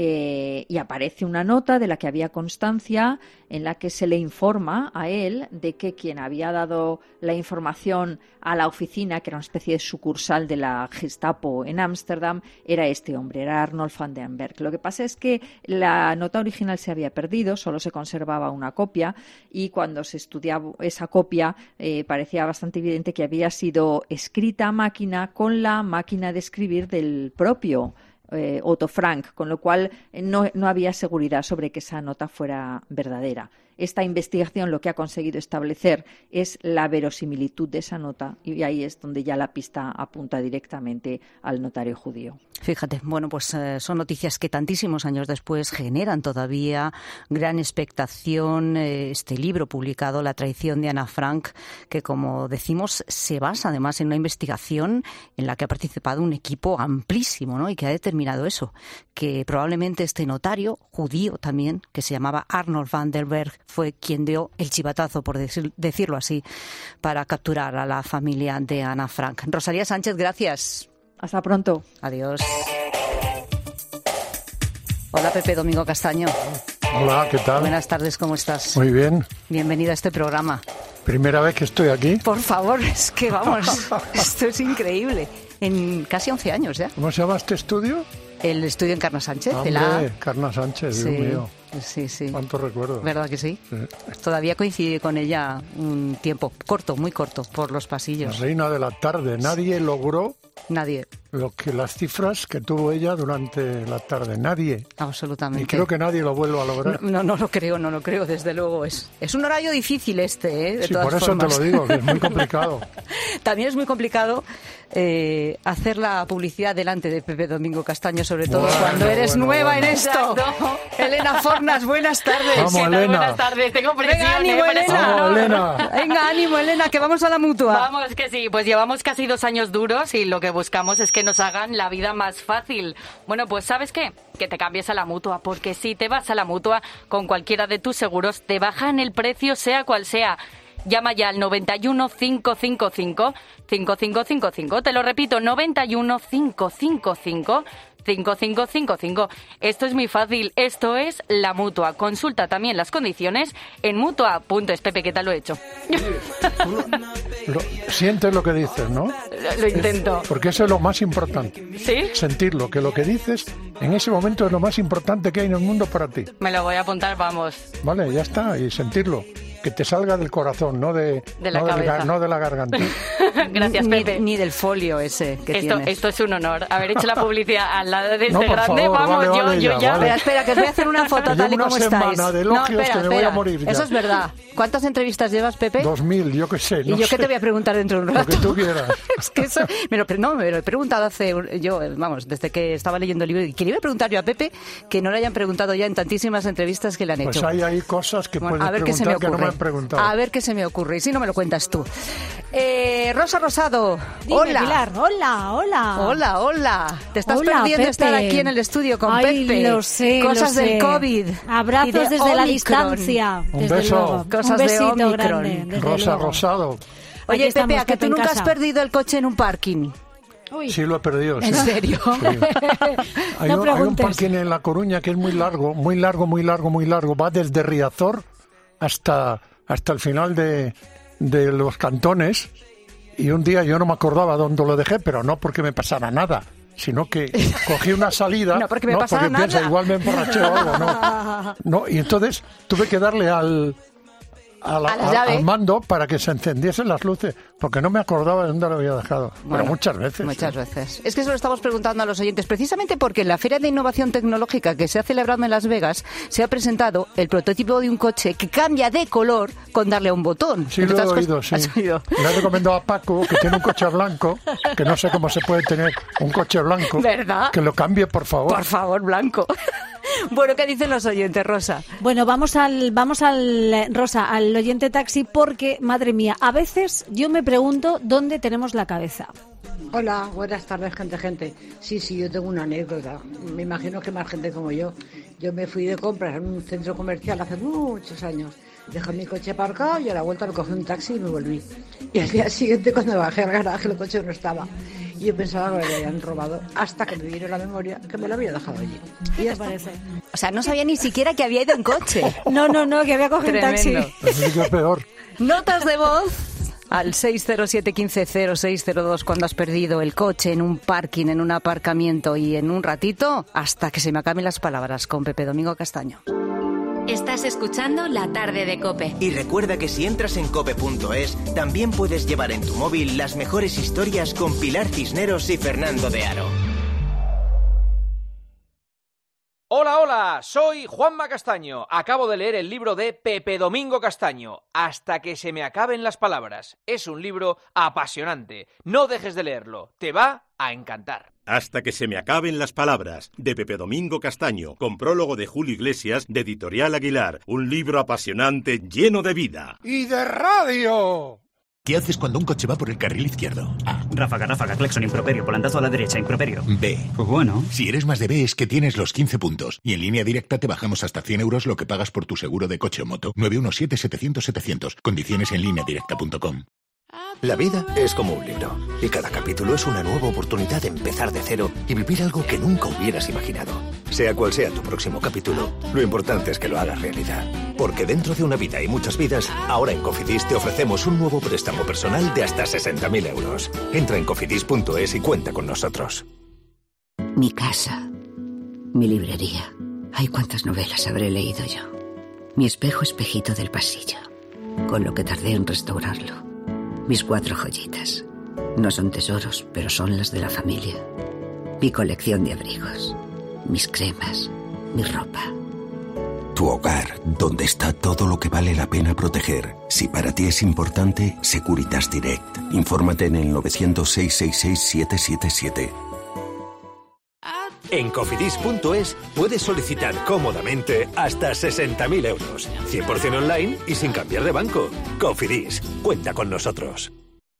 S10: Eh, y aparece una nota de la que había constancia en la que se le informa a él de que quien había dado la información a la oficina, que era una especie de sucursal de la Gestapo en Ámsterdam, era este hombre, era Arnold van den Berg. Lo que pasa es que la nota original se había perdido, solo se conservaba una copia y cuando se estudiaba esa copia eh, parecía bastante evidente que había sido escrita a máquina con la máquina de escribir del propio Eh, Otto Frank, con lo cual eh, no, no había seguridad sobre que esa nota fuera verdadera. Esta investigación lo que ha conseguido establecer es la verosimilitud de esa nota y ahí es donde ya la pista apunta directamente al notario judío.
S4: Fíjate, bueno, pues eh, son noticias que tantísimos años después generan todavía gran expectación. Eh, este libro publicado, La traición de Ana Frank, que como decimos se basa además en una investigación en la que ha participado un equipo amplísimo, ¿no? Y que ha determinado eso, que probablemente este notario judío también, que se llamaba Arnold van den Berg, fue quien dio el chivatazo, por decir, decirlo así, para capturar a la familia de Ana Frank. Rosalía Sánchez, gracias.
S10: Hasta pronto.
S4: Adiós. Hola, Pepe Domingo Castaño.
S11: Hola, ¿qué tal?
S4: Buenas tardes, ¿cómo estás?
S11: Muy bien.
S4: Bienvenida a este programa.
S11: Primera vez que estoy aquí.
S4: Por favor, es que vamos, esto es increíble. En casi once años ya.
S11: ¿Cómo se llama este estudio?
S4: El estudio Encarna Sánchez.
S11: Hombre,
S4: la...
S11: Carna Sánchez,
S4: sí,
S11: Dios mío.
S4: Sí, sí.
S11: ¿Cuántos recuerdos?
S4: ¿Verdad que sí?
S11: Sí.
S4: Todavía coincide con ella un tiempo corto, muy corto, por los pasillos.
S11: La reina de la tarde. Nadie logró...
S4: Nadie.
S11: Lo que, las cifras que tuvo ella durante la tarde. Nadie.
S4: Absolutamente.
S11: Y creo que nadie lo vuelve a lograr.
S4: No, no, no lo creo, no lo creo, desde luego. Es, es un horario difícil este, ¿eh? De
S11: sí,
S4: todas
S11: por eso
S4: formas.
S11: te lo digo, que es muy complicado.
S4: También es muy complicado eh, hacer la publicidad delante de Pepe Domingo Castaño, sobre todo bueno, cuando eres bueno, nueva bueno. en esto. Exacto. Elena Fornas, buenas tardes.
S11: Vamos, Elena.
S13: Buenas tardes, tengo presión.
S4: Venga, ánimo,
S13: ¿eh?
S4: Elena.
S11: Vamos, Elena.
S4: Venga, ánimo, Elena, que vamos a la Mutua.
S13: Vamos, que sí, pues llevamos casi dos años duros y lo que buscamos es que nos hagan la vida más fácil. Bueno, pues ¿sabes qué? Que te cambies a la Mutua, porque si te vas a la Mutua, con cualquiera de tus seguros te bajan el precio sea cual sea. Llama ya al noventa y uno, cinco cinco cinco, cinco cinco cinco cinco. Te lo repito, noventa y uno, cinco cinco cinco, cinco cinco cinco cinco. Esto es muy fácil, esto es La Mutua. Consulta también las condiciones en mutua punto es. Pepe, ¿qué tal lo he hecho?
S11: Lo, sientes lo que dices, ¿no?
S13: Lo, lo intento.
S11: Porque eso es lo más importante.
S13: ¿Sí?
S11: Sentirlo, que lo que dices en ese momento es lo más importante que hay en el mundo para ti.
S13: Me lo voy a apuntar, vamos.
S11: Vale, ya está, y sentirlo. Que te salga del corazón, no de,
S13: de, la,
S11: no
S13: cabeza.
S11: Del, no de la garganta.
S13: Gracias,
S4: ni,
S13: Pepe.
S4: Ni del folio ese que
S13: esto,
S4: tienes.
S13: Esto es un honor, haber hecho la publicidad al lado de este
S11: no,
S13: grande.
S11: Favor,
S13: vamos,
S11: vale,
S13: yo,
S11: vale,
S13: yo
S11: ya.
S13: ya.
S11: Vale.
S4: Espera, espera, que os voy a hacer una foto tal y como estáis.
S11: Una semana de elogios
S4: no, espera,
S11: que me
S4: espera.
S11: voy a morir ya.
S4: Eso es verdad. ¿Cuántas entrevistas llevas, Pepe?
S11: Dos mil, yo qué sé. No
S4: ¿Y yo
S11: sé.
S4: qué te voy a preguntar dentro de un rato?
S11: Lo que tú quieras.
S4: Es que eso, me lo, no, me lo he preguntado hace, yo, vamos, desde que estaba leyendo el libro. Y quería preguntar yo a Pepe que no le hayan preguntado ya en tantísimas entrevistas que le han
S11: pues
S4: hecho.
S11: Pues hay ahí cosas que
S4: bueno,
S11: puedes
S4: a ver
S11: preguntar
S4: qué se me
S11: que no me han preguntado.
S4: A ver qué se me ocurre. Y si no me lo cuentas tú. Eh, Rosa Rosado,
S14: Dime,
S4: hola.
S14: Pilar, hola, hola.
S4: Hola, hola. Te estás
S14: Hola,
S4: perdiendo
S14: Pepe.
S4: estar aquí en el estudio con
S14: Ay,
S4: Pepe.
S14: lo sé,
S4: Cosas
S14: lo
S4: del
S14: sé.
S4: COVID.
S14: Abrazos
S4: y de
S14: desde
S4: Omicron.
S14: la distancia.
S11: Un
S14: desde
S11: beso.
S14: luego.
S4: Cosas
S14: Un besito
S4: de Omicron.
S14: grande, desde
S11: Rosa
S14: luego.
S11: Rosado.
S14: Aquí
S4: Oye,
S14: estamos,
S4: Pepe, ¿a que
S14: Pepe,
S4: tú
S14: en
S4: nunca
S14: casa.
S4: has perdido el coche en un parking?
S14: Uy.
S11: Sí, lo he perdido.
S4: ¿En
S11: sí.
S4: serio?
S11: Sí. Hay,
S14: No
S11: un, hay un
S14: preguntes.
S11: parking en La Coruña que es muy largo, muy largo, muy largo, muy largo. Va desde Riazor hasta, hasta el final de, de los cantones. Y un día yo no me acordaba dónde lo dejé, pero no porque me pasara nada, sino que cogí una salida.
S4: No porque me pasara
S11: porque piensa,
S4: nada.
S11: igual me emborraché o algo, no. No, y entonces tuve que darle al... A la,
S4: A la
S11: a-
S4: llave.
S11: al mando para que se encendiesen las luces, porque no me acordaba de dónde lo había dejado.
S4: Bueno,
S11: pero muchas veces.
S4: Muchas
S11: ¿eh?
S4: veces. Es que se lo estamos preguntando a los oyentes, precisamente porque en la Feria de Innovación Tecnológica que se ha celebrado en Las Vegas se ha presentado el prototipo de un coche que cambia de color con darle a un botón.
S11: Sí,
S4: Entre
S11: lo he
S4: otras
S11: oído,
S4: cosas-
S11: sí.
S4: ¿Has oído?
S11: Le he recomendado a Paco, que tiene un coche blanco, que no sé cómo se puede tener un coche blanco.
S4: ¿Verdad?
S11: Que lo cambie, por favor.
S4: Por favor, blanco. Bueno, ¿qué dicen los oyentes, Rosa?
S14: Bueno, vamos al, vamos al, eh, Rosa, al oyente taxi, porque, madre mía, a veces yo me pregunto dónde tenemos la cabeza.
S15: Hola, buenas tardes, gente, gente. Sí, sí, yo tengo una anécdota. Me imagino que más gente como yo. Yo me fui de compras en un centro comercial hace muchos años. Dejé mi coche aparcado y a la vuelta me cogí un taxi y me volví. Y al día siguiente, cuando bajé al garaje, el coche no estaba. Y yo pensaba que me lo habían robado, hasta que me vino la memoria que me lo había dejado allí. Y ya parece.
S4: O sea, no sabía ni siquiera que había ido en coche.
S14: No, no, no, que había cogido un taxi.
S4: Tremendo.
S11: Eso sí que es peor.
S4: Notas de voz al seis cero siete, uno cinco cero seis cero dos cuando has perdido el coche en un parking, en un aparcamiento, y en un ratito hasta que se me acaben las palabras con Pepe Domingo Castaño.
S12: Estás escuchando La Tarde de COPE.
S28: Y recuerda que si entras en cope punto es, también puedes llevar en tu móvil las mejores historias con Pilar Cisneros y Fernando de Aro.
S16: Hola, hola, soy Juanma Castaño. Acabo de leer el libro de Pepe Domingo Castaño, Hasta que se me acaben las palabras. Es un libro apasionante. No dejes de leerlo, te va a encantar.
S17: Hasta que se me acaben las palabras, de Pepe Domingo Castaño, con prólogo de Julio Iglesias, de Editorial Aguilar. Un libro apasionante, lleno de vida.
S11: ¡Y de radio!
S18: ¿Qué haces cuando un coche va por el carril izquierdo? A.
S20: Ráfaga, ráfaga, claxon, improperio, volantazo a la derecha, improperio.
S18: B.
S20: Pues bueno.
S18: Si eres más de B es que tienes los quince puntos. Y en línea directa te bajamos hasta cien euros lo que pagas por tu seguro de coche o moto. nueve uno siete, setecientos, setecientos. Condiciones en línea directa punto com.
S21: La vida es como un libro, y cada capítulo es una nueva oportunidad de empezar de cero y vivir algo que nunca hubieras imaginado. Sea cual sea tu próximo capítulo, lo importante es que lo hagas realidad. Porque dentro de una vida y muchas vidas, ahora en Cofidis te ofrecemos un nuevo préstamo personal de hasta sesenta mil euros. Entra en cofidis punto es y cuenta con nosotros.
S23: Mi casa, mi librería. Ay, cuántas novelas habré leído yo. Mi espejo espejito del pasillo, con lo que tardé en restaurarlo. Mis cuatro joyitas. No son tesoros, pero son las de la familia. Mi colección de abrigos. Mis cremas. Mi ropa.
S24: Tu hogar, donde está todo lo que vale la pena proteger. Si para ti es importante, Securitas Direct. Infórmate en el novecientos, seiscientos sesenta y seis, siete siete siete.
S21: En cofidis punto es puedes solicitar cómodamente hasta sesenta mil euros. cien por ciento online y sin cambiar de banco. Cofidis, cuenta con nosotros.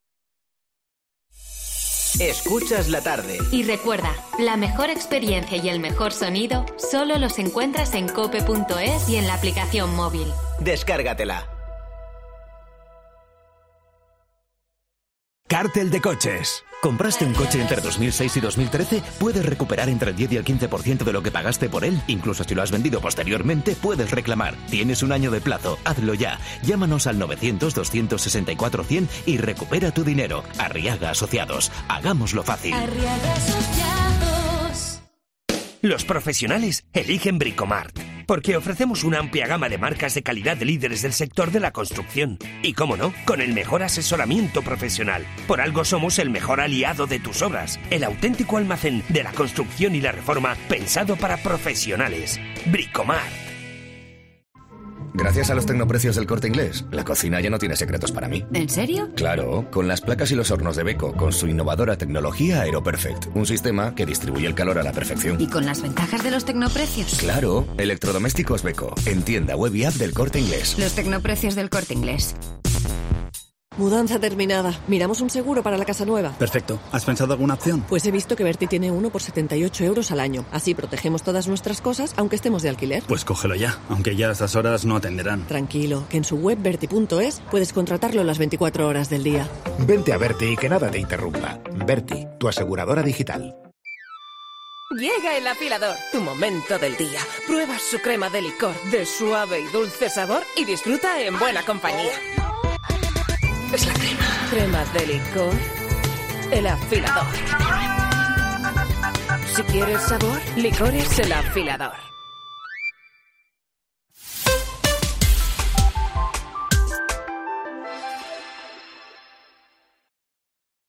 S22: Escuchas la tarde.
S12: Y recuerda, la mejor experiencia y el mejor sonido solo los encuentras en cope punto es y en la aplicación móvil.
S22: Descárgatela.
S3: Cártel de coches. ¿Compraste un coche entre dos mil seis y dos mil trece? Puedes recuperar entre el diez y el quince por ciento de lo que pagaste por él. Incluso si lo has vendido posteriormente, puedes reclamar. Tienes un año de plazo. Hazlo ya. Llámanos al novecientos, doscientos sesenta y cuatro, cien y recupera tu dinero. Arriaga Asociados. Hagámoslo fácil.
S5: Arriaga Asociados.
S6: Los profesionales eligen Bricomart, porque ofrecemos una amplia gama de marcas de calidad de líderes del sector de la construcción. Y cómo no, con el mejor asesoramiento profesional. Por algo somos el mejor aliado de tus obras. El auténtico almacén de la construcción y la reforma pensado para profesionales. Bricomart.
S7: Gracias a los tecnoprecios del Corte Inglés, la cocina ya no tiene secretos para mí.
S23: ¿En serio?
S7: Claro, con las placas y los hornos de Beko, con su innovadora tecnología AeroPerfect, un sistema que distribuye el calor a la perfección.
S23: ¿Y con las ventajas de los tecnoprecios?
S7: Claro, electrodomésticos Beko, en tienda web y app del Corte Inglés.
S23: Los tecnoprecios del Corte Inglés.
S19: Mudanza terminada. ¿Miramos un seguro para la casa nueva?
S25: Perfecto. ¿Has pensado alguna opción?
S19: Pues he visto que Berti tiene uno por setenta y ocho euros al año. Así protegemos todas nuestras cosas, aunque estemos de alquiler.
S25: Pues cógelo ya, aunque ya a estas horas no atenderán.
S19: Tranquilo, que en su web berti punto es puedes contratarlo las veinticuatro horas del día.
S18: Vente a Berti y que nada te interrumpa. Berti, tu aseguradora digital.
S26: Llega el afilador, tu momento del día. Prueba su crema de licor de suave y dulce sabor y disfruta en buena compañía. Es la crema. Crema de licor. El afilador. Si quieres sabor, licor es el afilador.